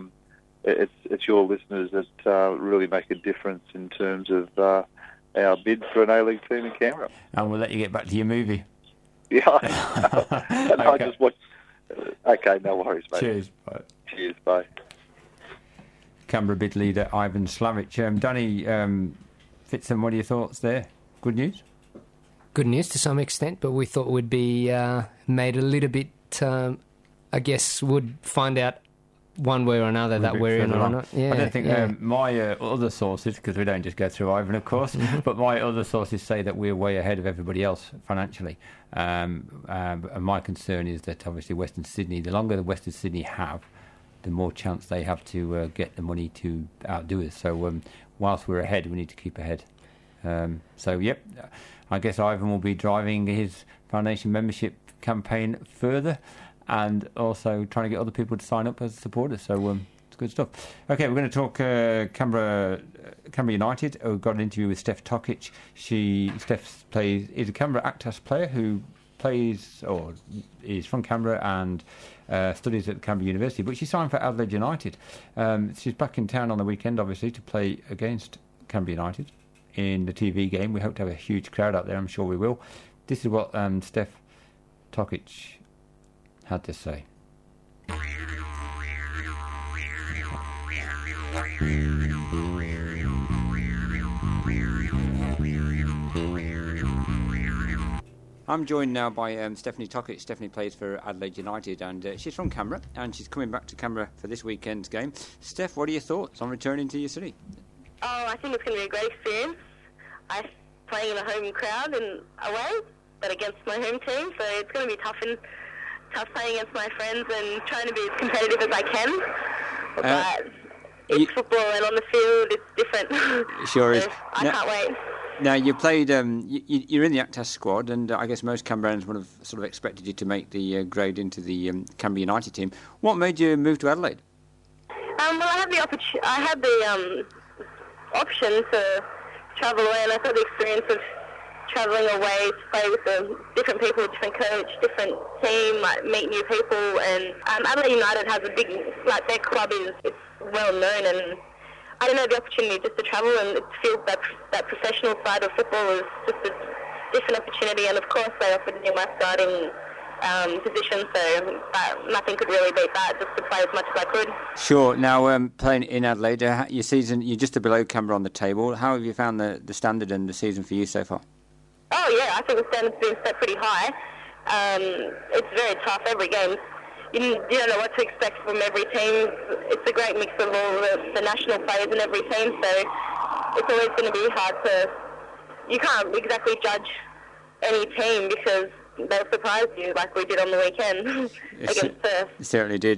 It's your listeners that really make a difference in terms of our bid for an A-League team in Canberra. And we'll let you get back to your movie. Yeah, okay. I just watched. Okay, no worries, mate. Cheers. Bye. Cheers, bye. Canberra bid leader Ivan Slavic. Danny Fitzham, what are your thoughts there? Good news? Good news to some extent, but we thought would be made a little bit, I guess, would find out one way or another that we're in or not. Yeah, I don't think my other sources, because we don't just go through Ivan, of course, but my other sources say that we're way ahead of everybody else financially. And my concern is that obviously Western Sydney, the longer the Western Sydney have, the more chance they have to get the money to outdo us. So whilst we're ahead, we need to keep ahead. I guess Ivan will be driving his foundation membership campaign further, and also trying to get other people to sign up as supporters. So it's good stuff. Okay, we're going to talk Canberra United. We've got an interview with Steph Tokic. Steph is a Canberra Actas player who plays or is from Canberra and studies at Canberra University, but she signed for Adelaide United. She's back in town on the weekend, obviously, to play against Canberra United in the TV game. We hope to have a huge crowd out there. I'm sure we will. This is what Steph Tokic had to say. I'm joined now by Stephanie Tokic. Stephanie plays for Adelaide United, and she's from Canberra, and she's coming back to Canberra for this weekend's game. Steph, what are your thoughts on returning to your city? Oh, I think it's going to be a great experience. I'm playing in a home crowd and away, but against my home team, so it's going to be tough playing against my friends and trying to be as competitive as I can. But it's football, and on the field it's different. Sure is. I can't wait. Now, you played, you're in the Actas squad, and I guess most Canberrans would have sort of expected you to make the grade into the Canberra United team. What made you move to Adelaide? Well, I had the option to travel away, and I thought the experience of travelling away to play with different people, different coach, different team, meet new people, and Adelaide United has a big, their club is well known, and I didn't have the opportunity just to travel and feel that professional side of football is just a different opportunity, and of course they offered me my starting position, so nothing could really beat that, just to play as much as I could. Sure. Now, playing in Adelaide, your season, you're just below Canberra on the table. How have you found the standard and the season for you so far? Oh yeah, I think the standard's been set pretty high. It's very tough every game. You don't know what to expect from every team. It's a great mix of all the national players in every team, so it's always going to be hard to... You can't exactly judge any team because they'll surprise you like we did on the weekend against Perth. Certainly did.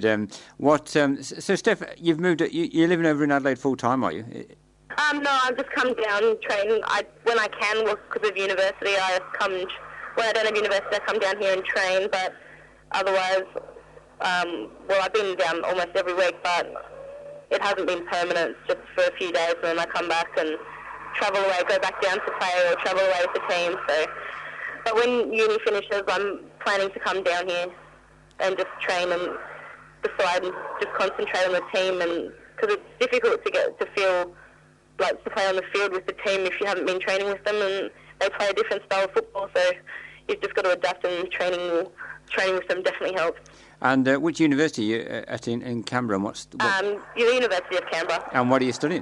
So, Steph, you've moved... You're living over in Adelaide full-time, are you? No, I've just come down and train. When I can, because of university, when I don't have university, I come down here and train, but otherwise... I've been down almost every week, but it hasn't been permanent, just for a few days, and then I come back and travel away, go back down to play or travel away with the team. So, but when uni finishes, I'm planning to come down here and just train and decide and just concentrate on the team, and because it's difficult to get to feel like to play on the field with the team if you haven't been training with them, and they play a different style of football, so you've just got to adapt, and training with them definitely helps. And which university are you at in Canberra? And The University of Canberra. And what are you studying?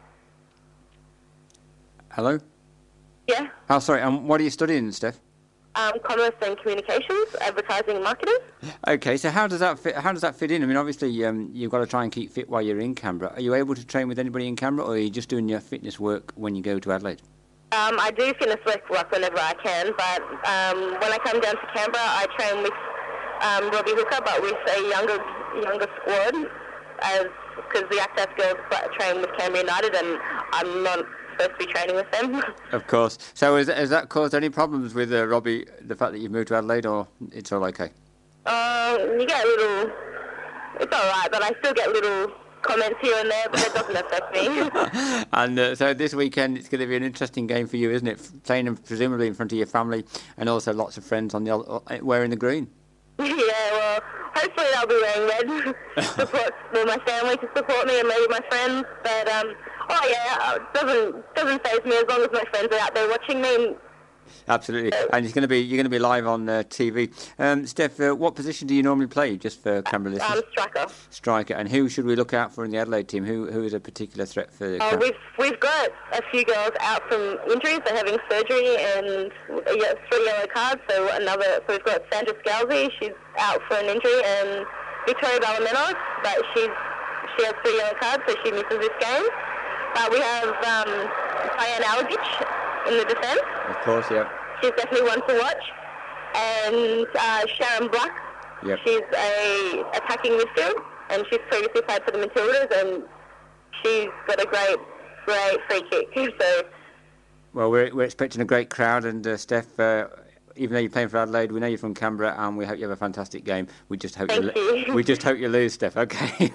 Hello? Yeah. Oh, sorry. And what are you studying, Steph? Commerce and communications, advertising and marketing. Okay, so how does that fit? How does that fit in? I mean, obviously, you've got to try and keep fit while you're in Canberra. Are you able to train with anybody in Canberra, or are you just doing your fitness work when you go to Adelaide? I do fitness work whenever I can, but when I come down to Canberra, I train with Robbie Hooker, but with a younger squad, because the Access girls train with Canberra United, and I'm not supposed to be training with them. Of course. So has that caused any problems with Robbie, the fact that you've moved to Adelaide, or it's all okay? You get a little... It's all right, but I still get little comments here and there, but it doesn't affect me. And so this weekend it's going to be an interesting game for you, isn't it? Playing presumably in front of your family and also lots of friends on the wearing the green. Yeah, well, hopefully they'll be wearing red. Support my family to support me and maybe my friends. But it doesn't faze me as long as my friends are out there watching me. Absolutely, and you're going to be live on TV. Steph, what position do you normally play? Just for Canberra listeners. Striker. Striker, and who should we look out for in the Adelaide team? Who is a particular threat for? We've got a few girls out from injuries. They're having surgery and 3 yellow cards. So we've got Sandra Scalzi. She's out for an injury, and Victoria Ballamenos, but she has 3 yellow cards, so she misses this game. We have Diane Algic in the defence. Of course, yeah. She's definitely one to watch. And Sharon Black. Yep. She's a attacking midfield, and she's previously played for the Matildas, and she's got a great free kick. So. Well, we're expecting a great crowd, and Steph, even though you're playing for Adelaide, we know you're from Canberra, and we hope you have a fantastic game. We just hope we just hope you lose, Steph. Okay.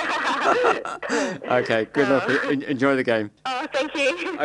Okay. Good luck. Enjoy the game. Oh, thank you.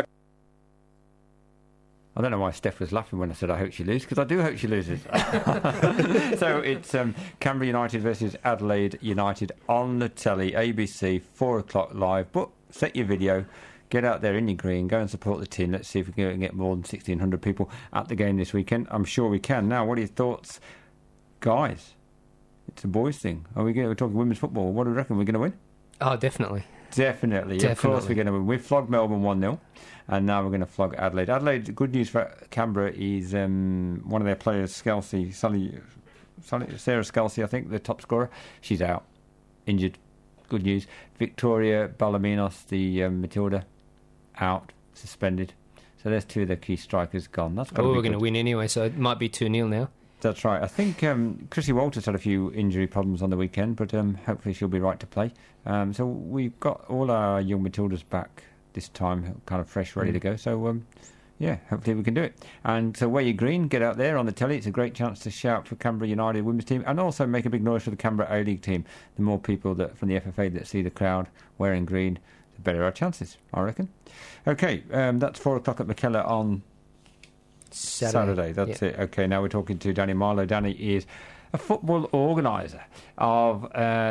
I don't know why Steph was laughing when I said I hope she loses, because I do hope she loses. So it's Canberra United versus Adelaide United on the telly, ABC, 4 o'clock live. But set your video, get out there in your green, go and support the team. Let's see if we can get more than 1,600 people at the game this weekend. I'm sure we can. Now, what are your thoughts, guys? It's a boys' thing. We're talking women's football. What do you reckon? We're going to win? Oh, definitely. Definitely. Of course we're going to win. We've flogged Melbourne 1-0, and now we're going to flog Adelaide. Adelaide, good news for Canberra is one of their players, Scalzi, Sarah Scalzi, I think, the top scorer. She's out, injured. Good news. Victoria Ballamenos, the Matilda, out, suspended. So there's 2 of the key strikers gone. That's got. We're going to win anyway, so it might be 2-0 now. That's right. I think Chrissy Walters had a few injury problems on the weekend, but hopefully she'll be right to play. So we've got all our young Matildas back this time, kind of fresh, ready to go. So, hopefully we can do it. And so wear your green, get out there on the telly. It's a great chance to shout for Canberra United women's team and also make a big noise for the Canberra A-League team. The more people from the FFA that see the crowd wearing green, the better our chances, I reckon. Okay, that's 4 o'clock at McKellar on Saturday. That's it. Okay, now we're talking to Danny Marlow. Danny is a football organiser of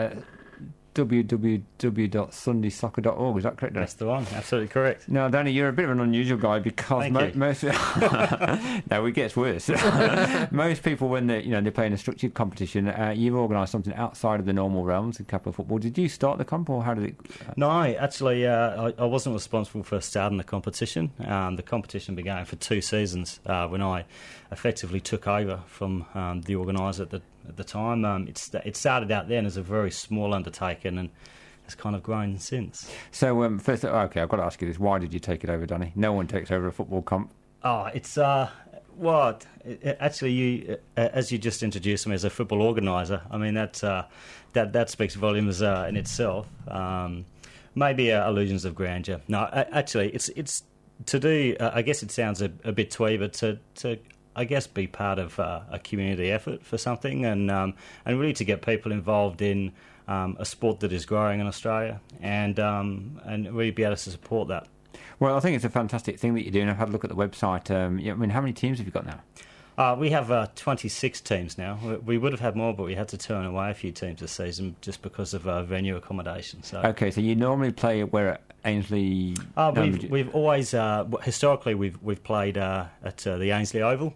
www.sundaysoccer.org. Is that correct, Danny? That's the one. Absolutely correct. Now, Danny, you're a bit of an unusual guy because most no, it gets worse. Most people, when they play in a structured competition, you've organised something outside of the normal realms in capital football. Did you start the comp, or how did it? No, actually, I wasn't responsible for starting the competition. The competition began for 2 seasons when I effectively took over from the organiser at the time. It started out then as a very small undertaking and has kind of grown since. So, first, okay, I've got to ask you this. Why did you take it over, Danny? No one takes over a football comp. Oh, it's... actually, you, as you just introduced me as a football organiser, I mean, that speaks volumes in itself. Maybe illusions of grandeur. No, actually, it's to do... I guess it sounds a bit twee, but to I guess be part of a community effort for something, and really to get people involved in a sport that is growing in Australia, and really be able to support that. Well, I think it's a fantastic thing that you're doing. I've had a look at the website. I mean, how many teams have you got now? We have 26 teams now. We would have had more, but we had to turn away a few teams this season just because of venue accommodation. So. Okay, so you normally play where at Ainsley? We've always historically we've played at the Ainsley Oval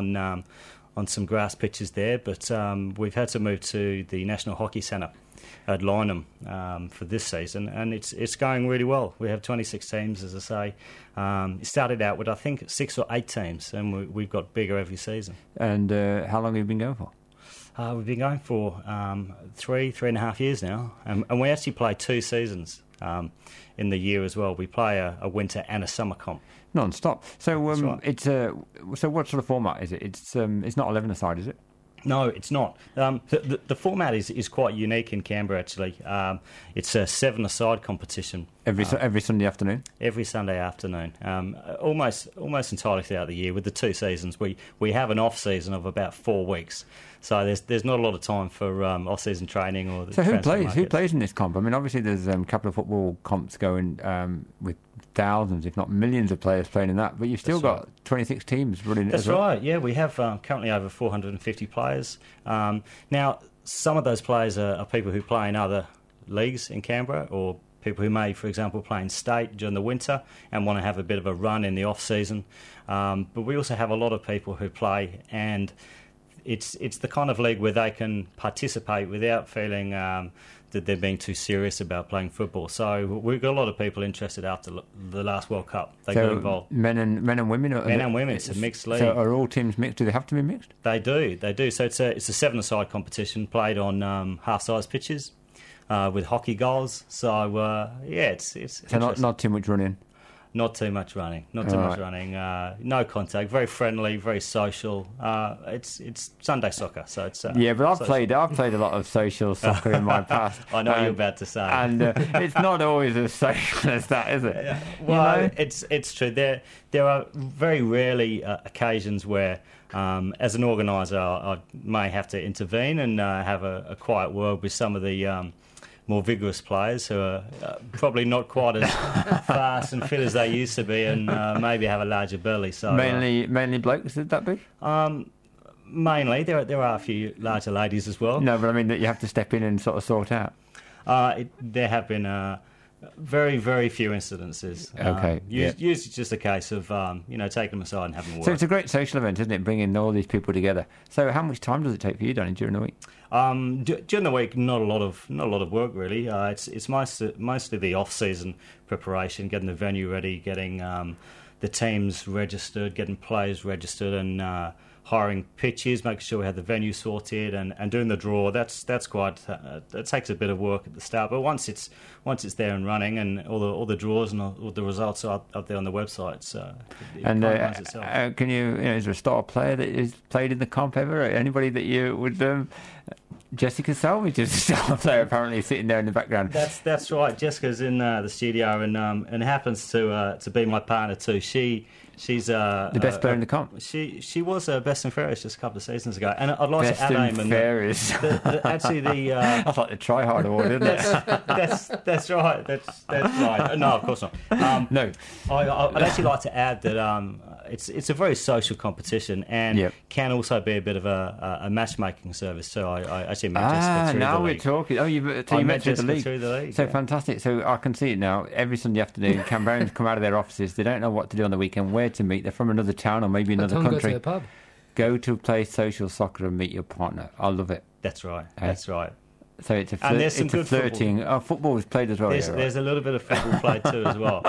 on some grass pitches there, but we've had to move to the National Hockey Centre at Lyneham for this season, and it's going really well. We have 26 teams, as I say. It started out with, I think, 6 or 8 teams, and we've got bigger every season. And how long have you been going for? We've been going for 3.5 years now, and we actually play 2 seasons in the year as well. We play a winter and a summer comp. Non-stop. So right. It's so what sort of format is it? It's not 11-a-side, is it? No, it's not. The format is quite unique in Canberra, actually. It's a 7-a-side competition. Every Sunday afternoon? Every Sunday afternoon. Almost entirely throughout the year. With the 2 seasons, we have an off-season of about 4 weeks. So there's not a lot of time for off-season training. So who plays in this comp? I mean, obviously there's a couple of football comps going with thousands, if not millions of players playing in that, but you've still got 26 teams running it. That's right, yeah. We have currently over 450 players. Now, some of those players are people who play in other leagues in Canberra, or people who may, for example, play in state during the winter and want to have a bit of a run in the off-season. But we also have a lot of people who play, and it's the kind of league where they can participate without feeling that they're being too serious about playing football. So we've got a lot of people interested after the last World Cup. They got involved. Men and women? Men and women. It's a mixed league. So are all teams mixed? Do they have to be mixed? They do. So it's a 7-a-side competition played on half-size pitches with hockey goals. So, it's so not too much running? Not too much running. No contact. Very friendly. Very social. It's Sunday soccer. So it's yeah. But I've played a lot of social soccer in my past. I know you're about to say, and it's not always as social as that, is it? Well, it's true. There are very rarely occasions where, as an organiser, I may have to intervene and have a quiet word with some of the more vigorous players who are probably not quite as fast and fit as they used to be, and maybe have a larger belly. So mainly blokes, would that be? Mainly, there are a few larger ladies as well. No, but I mean that you have to step in and sort of sort out. There have been very, very few incidences. Okay. Usually just a case of taking them aside and having a word. So it's a great social event, isn't it? Bringing all these people together. So how much time does it take for you, Donny, during the week? During the week, not a lot of work really. It's mostly the off-season preparation, getting the venue ready, getting the teams registered, getting players registered, and hiring pitches, making sure we have the venue sorted, and doing the draw. That's quite. That takes a bit of work at the start, but once it's there and running, and all the draws and all the results are up there on the website. So and can you? Is there a star player that has played in the comp ever? Or anybody that you would? Jessica Salvage is a star player, apparently sitting there in the background. That's right. Jessica's in the studio, and happens to be my partner too. She's the best player in the comp. She was best and fairest just a couple of seasons ago, and I'd like best to add and fairest. Actually, that's like the Try Hard Award, isn't it? That's right. That's right. No, of course not. No, I'd actually like to add that it's a very social competition, and can also be a bit of a matchmaking service. So I actually met Jessica through the league. Now we're talking. Oh, you met Jessica through the league. So fantastic. So I can see it now. Every Sunday afternoon, Canberrans come out of their offices. They don't know what to do on the weekend, where to meet. They're from another town or maybe another country. Go to the pub. Go to play social soccer and meet your partner. I love it. That's right. That's right. So it's a flirting. Football. Football is played as well. There's a little bit of football played too as well.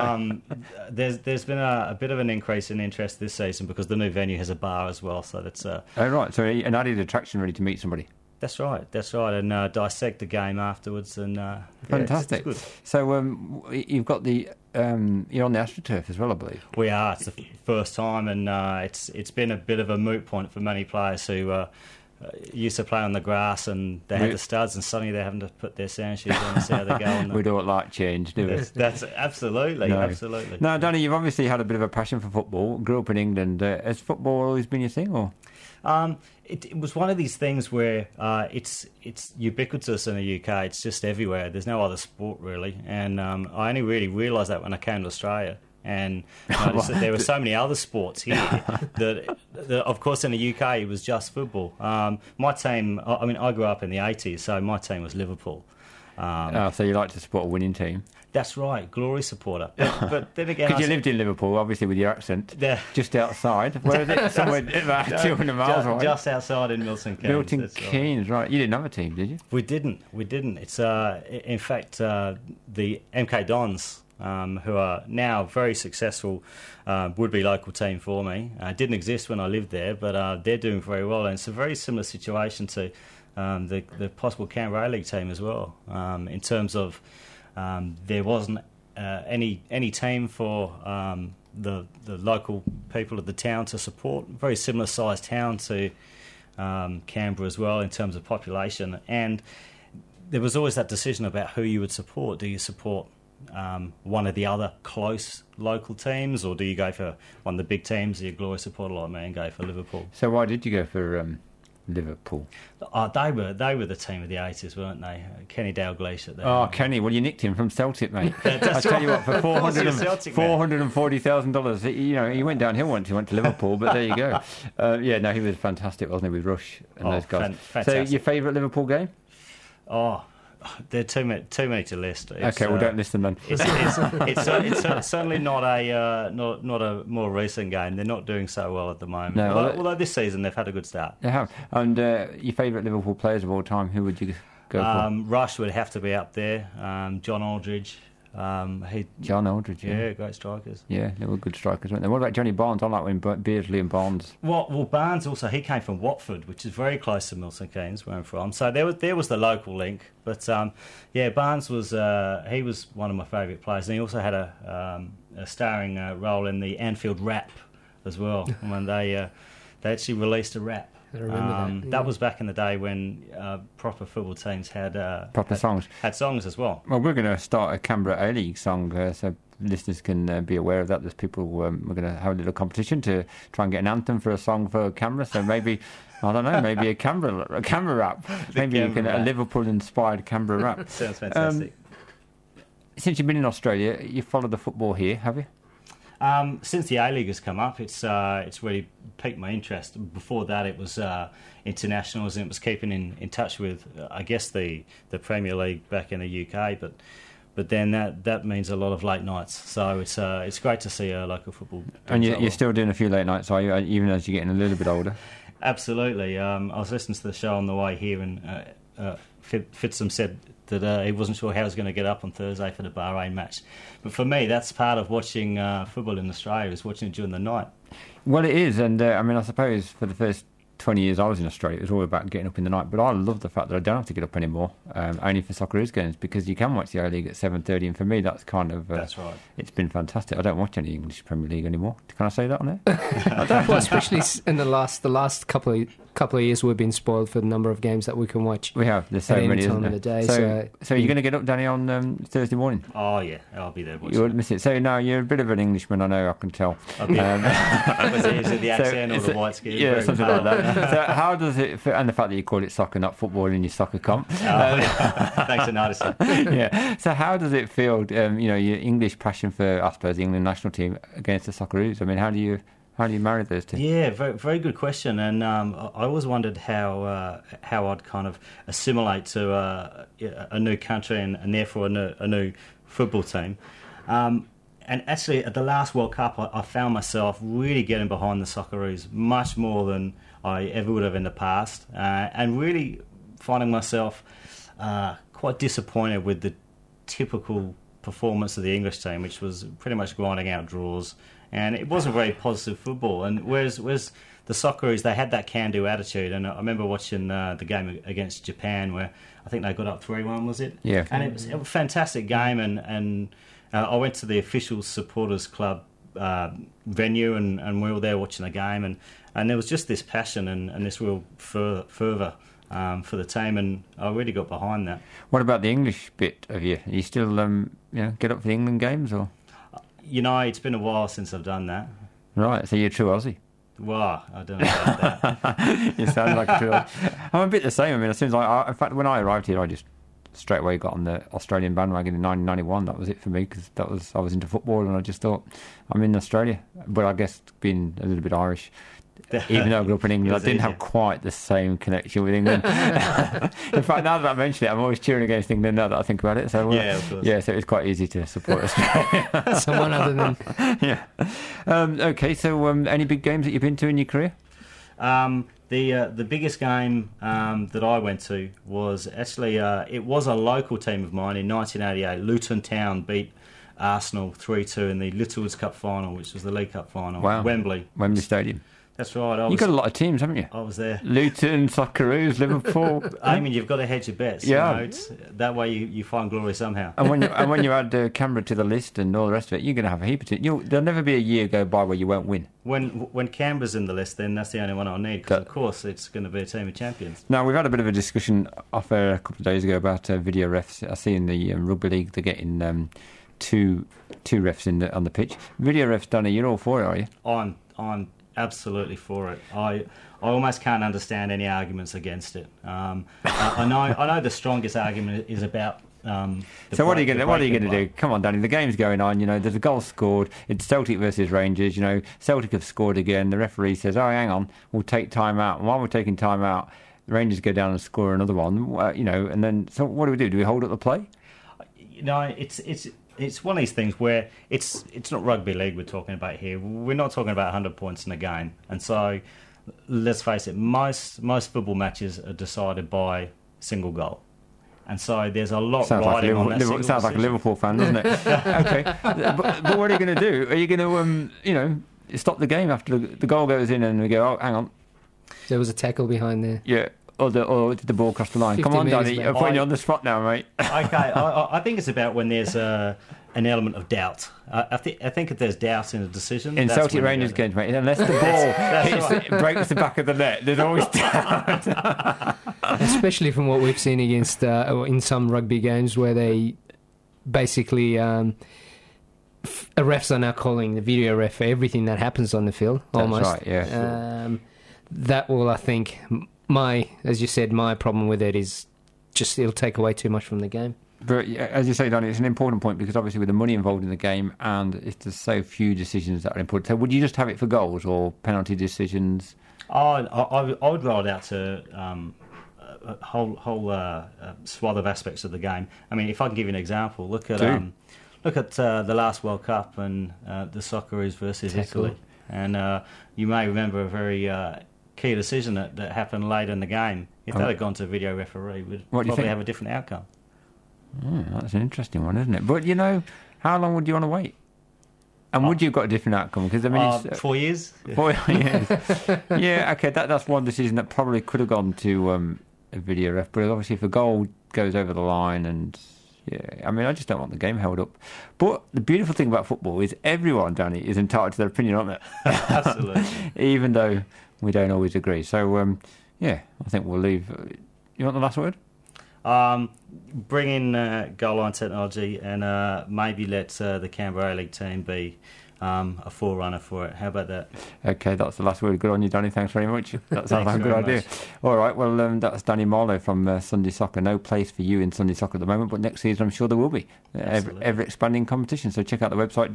There's been a bit of an increase in interest this season because the new venue has a bar as well. So that's right. So an added attraction really to meet somebody. That's right, and dissect the game afterwards, and fantastic. It's good. So you've got the you're on the AstroTurf as well, I believe. We are. It's the first time, and it's been a bit of a moot point for many players who used to play on the grass and they had the studs, and suddenly they're having to put their sand shoes on and see how they go. We don't like change, do we? That's absolutely. Now, Danny, you've obviously had a bit of a passion for football. Grew up in England. Has football always been your thing, or? It was one of these things where it's ubiquitous in the UK. It's just everywhere. There's no other sport really, and I only really realised that when I came to Australia. And noticed that there were so many other sports here that, of course, in the UK it was just football. My team, I mean, I grew up in the 80s, so my team was Liverpool. So you like to support a winning team? That's right, glory supporter. But then again, because you lived in Liverpool, obviously with your accent, just outside. Where is it? Somewhere about 200 miles away. Just outside in Milton Keynes. Milton Keynes, right? You didn't have a team, did you? We didn't. It's in fact the MK Dons. Who are now very successful, would-be local team for me. Didn't exist when I lived there, but they're doing very well. And it's a very similar situation to the possible Canberra A-League team as well, in terms of there wasn't any team for the local people of the town to support. Very similar sized town to Canberra as well in terms of population. And there was always that decision about who you would support. Do you support one of the other close local teams, or do you go for one of the big teams that you glory supporter like me and go for Liverpool? So why did you go for Liverpool? They were the team of the 80s, weren't they? Kenny Dalglish at the Kenny, well, you nicked him from Celtic, mate. I tell you what, for $440,000, he went downhill once he went to Liverpool, but there you go. He was fantastic, wasn't he, with Rush and those guys. Fantastic. So your favourite Liverpool game? There are too many to list. Okay, well, don't list them then. It's certainly not a more recent game. They're not doing so well at the moment. No, although this season they've had a good start. They have. And your favourite Liverpool players of all time, who would you go for? Rush would have to be up there. John Aldridge. John Aldridge, yeah, great strikers. Yeah, they were good strikers, weren't they? What about Johnny Barnes? I like when Beardsley and Barnes. Well, Barnes also, he came from Watford, which is very close to Milton Keynes, where I'm from. So there was the local link. But Barnes was he was one of my favourite players, and he also had a starring role in the Anfield Rap as well, when they actually released a rap. I remember that. That was back in the day when proper football teams had songs. Had songs as well. Well, we're going to start a Canberra A-League song, so listeners can be aware of that. There's people. We're going to have a little competition to try and get an anthem for a song for Canberra. So maybe I don't know, maybe a Canberra rap. Maybe you can a Liverpool-inspired Canberra rap. Sounds fantastic. Since you've been in Australia, you followed the football here, have you? Since the A-League has come up, it's really piqued my interest. Before that, it was internationals, and it was keeping in touch with, I guess, the Premier League back in the UK. But then that means a lot of late nights. So it's great to see local football. And you're still doing a few late nights, are you? Even as you're getting a little bit older. Absolutely. I was listening to the show on the way here, and Fitzham said that he wasn't sure how he was going to get up on Thursday for the Bahrain match. But for me, that's part of watching football in Australia, is watching it during the night. Well, it is, and I suppose for the first 20 years I was in Australia, it was all about getting up in the night. But I love the fact that I don't have to get up anymore, only for Socceroos games, because you can watch the A-League at 7:30, and for me that's kind of... that's right. It's been fantastic. I don't watch any English Premier League anymore. Can I say that on there? Well, especially in the last couple of years, we've been spoiled for the number of games that we can watch. We have. There's so many, isn't there? Of the day, so you're going to get up, Danny, on Thursday morning? Oh, yeah. I'll be there watching. You won't miss it. So now you're a bit of an Englishman, I know, I can tell. Was it the accent or the white skin? Yeah, something like that. So how does it fit, and the fact that you call it soccer, not football, in your soccer comp? Thanks for noticing. Yeah. So how does it feel, your English passion for, I suppose, the England national team against the Socceroos? I mean, how do you marry those two? Yeah, very, very good question. And I always wondered how I'd kind of assimilate to a new country and therefore a new football team. And actually, at the last World Cup, I found myself really getting behind the Socceroos much more than I ever would have in the past, and really finding myself quite disappointed with the typical performance of the English team, which was pretty much grinding out draws, and it wasn't very positive football. And whereas the Socceroos, they had that can-do attitude, and I remember watching the game against Japan where I think they got up 3-1, was it? Yeah. And it was a fantastic game, and I went to the official supporters club venue, and we were there watching the game, there was just this passion and this real fervour for the team, and I really got behind that. What about the English bit of you? Are you still get up for the England games, or? It's been a while since I've done that. Right, so you're a true Aussie. Well, I don't know about that. You sound like a true Aussie. I'm a bit the same. I mean, as soon as in fact, when I arrived here, I just straight away got on the Australian bandwagon in 1991. That was it for me, because I was into football, and I just thought, I'm in Australia. But I guess being a little bit Irish, even though I grew up in England, I didn't have quite the same connection with England. In fact, now that I mention it, I'm always cheering against England now that I think about it. So yeah, of course. So it's quite easy to support Australia. Someone other than okay, so any big games that you've been to in your career? The biggest game that I went to was actually it was a local team of mine in 1988. Luton Town beat Arsenal 3-2 in the Littlewoods Cup final, which was the League Cup final. Wow. Wembley Stadium. That's right. You've got a lot of teams, haven't you? I was there. Luton, Socceroos, Liverpool. I mean, you've got to hedge your bets. Yeah. That way you find glory somehow. And when you add Canberra to the list and all the rest of it, you're going to have a heap of teams. There'll never be a year go by where you won't win. When Canberra's in the list, then that's the only one I'll need, because, of course, it's going to be a team of champions. Now, we've had a bit of a discussion off air a couple of days ago about video refs. I see in the Rugby League they're getting two refs on the pitch. Video refs, Danny, you're all for it, are you? I'm absolutely for it. I almost can't understand any arguments against it. I know the strongest argument is about. So what are you going to do? Come on, Danny. The game's going on. There's a goal scored. It's Celtic versus Rangers. Celtic have scored again. The referee says, "Oh, hang on, we'll take time out." And while we're taking time out, the Rangers go down and score another one. And then so what do we do? Do we hold up the play? It's one of these things where it's not rugby league we're talking about here. We're not talking about 100 points in a game. And so, let's face it, most football matches are decided by single goal. And so there's a lot riding on that. Sounds like a Liverpool fan, doesn't it? Okay. But what are you going to do? Are you going to, stop the game after the goal goes in and we go, oh, hang on. There was a tackle behind there. Yeah. Or did the ball cross the line? Come on, Danny. I'm putting you on the spot now, mate. Okay. I think it's about when there's an element of doubt. I think if there's doubt in a decision... In Celtic Rangers games, mate, unless the ball breaks the back of the net, there's always doubt. Especially from what we've seen against in some rugby games where they basically... refs are now calling the video ref for everything that happens on the field, almost. That's right, yeah. That will, I think... as you said, my problem with it is just it'll take away too much from the game. But as you say, Donnie, it's an important point because obviously with the money involved in the game and there's so few decisions that are important. So would you just have it for goals or penalty decisions? I would roll it out to a whole swath of aspects of the game. I mean, if I can give you an example, look at the last World Cup and the Socceroos versus Italy, and you may remember a very key decision that happened late in the game. If that had gone to a video referee, we'd probably have a different outcome. That's an interesting one, isn't it? But how long would you want to wait? And would you have got a different outcome? Because 4 years. 4 years. Yeah, okay. That's one decision that probably could have gone to a video ref. But obviously, if a goal goes over the line, and I just don't want the game held up. But the beautiful thing about football is everyone, Danny, is entitled to their opinion, aren't they? Absolutely. Even though we don't always agree. So I think we'll leave. You want the last word? Bring in goal line technology and maybe let the Canberra A-League team be a forerunner for it. How about that? Okay, that's the last word. Good on you, Danny. Thanks very much. That sounds like a good idea. All right, well, that's Danny Marlowe from Sunday Soccer. No place for you in Sunday Soccer at the moment, but next season I'm sure there will be. Ever expanding competition. So check out the website,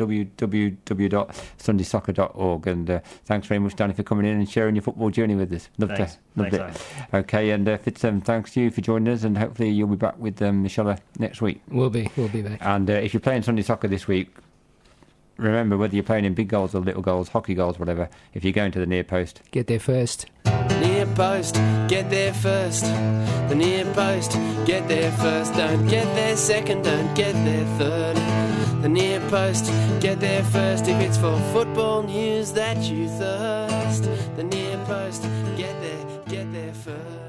www.sundaysoccer.org. And thanks very much, Danny, for coming in and sharing your football journey with us. Loved it. Okay, and Fitz, thanks to you for joining us, and hopefully you'll be back with Michelle next week. We'll be back. And if you're playing Sunday Soccer this week, remember, whether you're playing in big goals or little goals, hockey goals, whatever, if you're going to the near post, get there first. Near post, get there first. The near post, get there first. Don't get there second, don't get there third. The near post, get there first. If it's for football news that you thirst. The near post, get there first.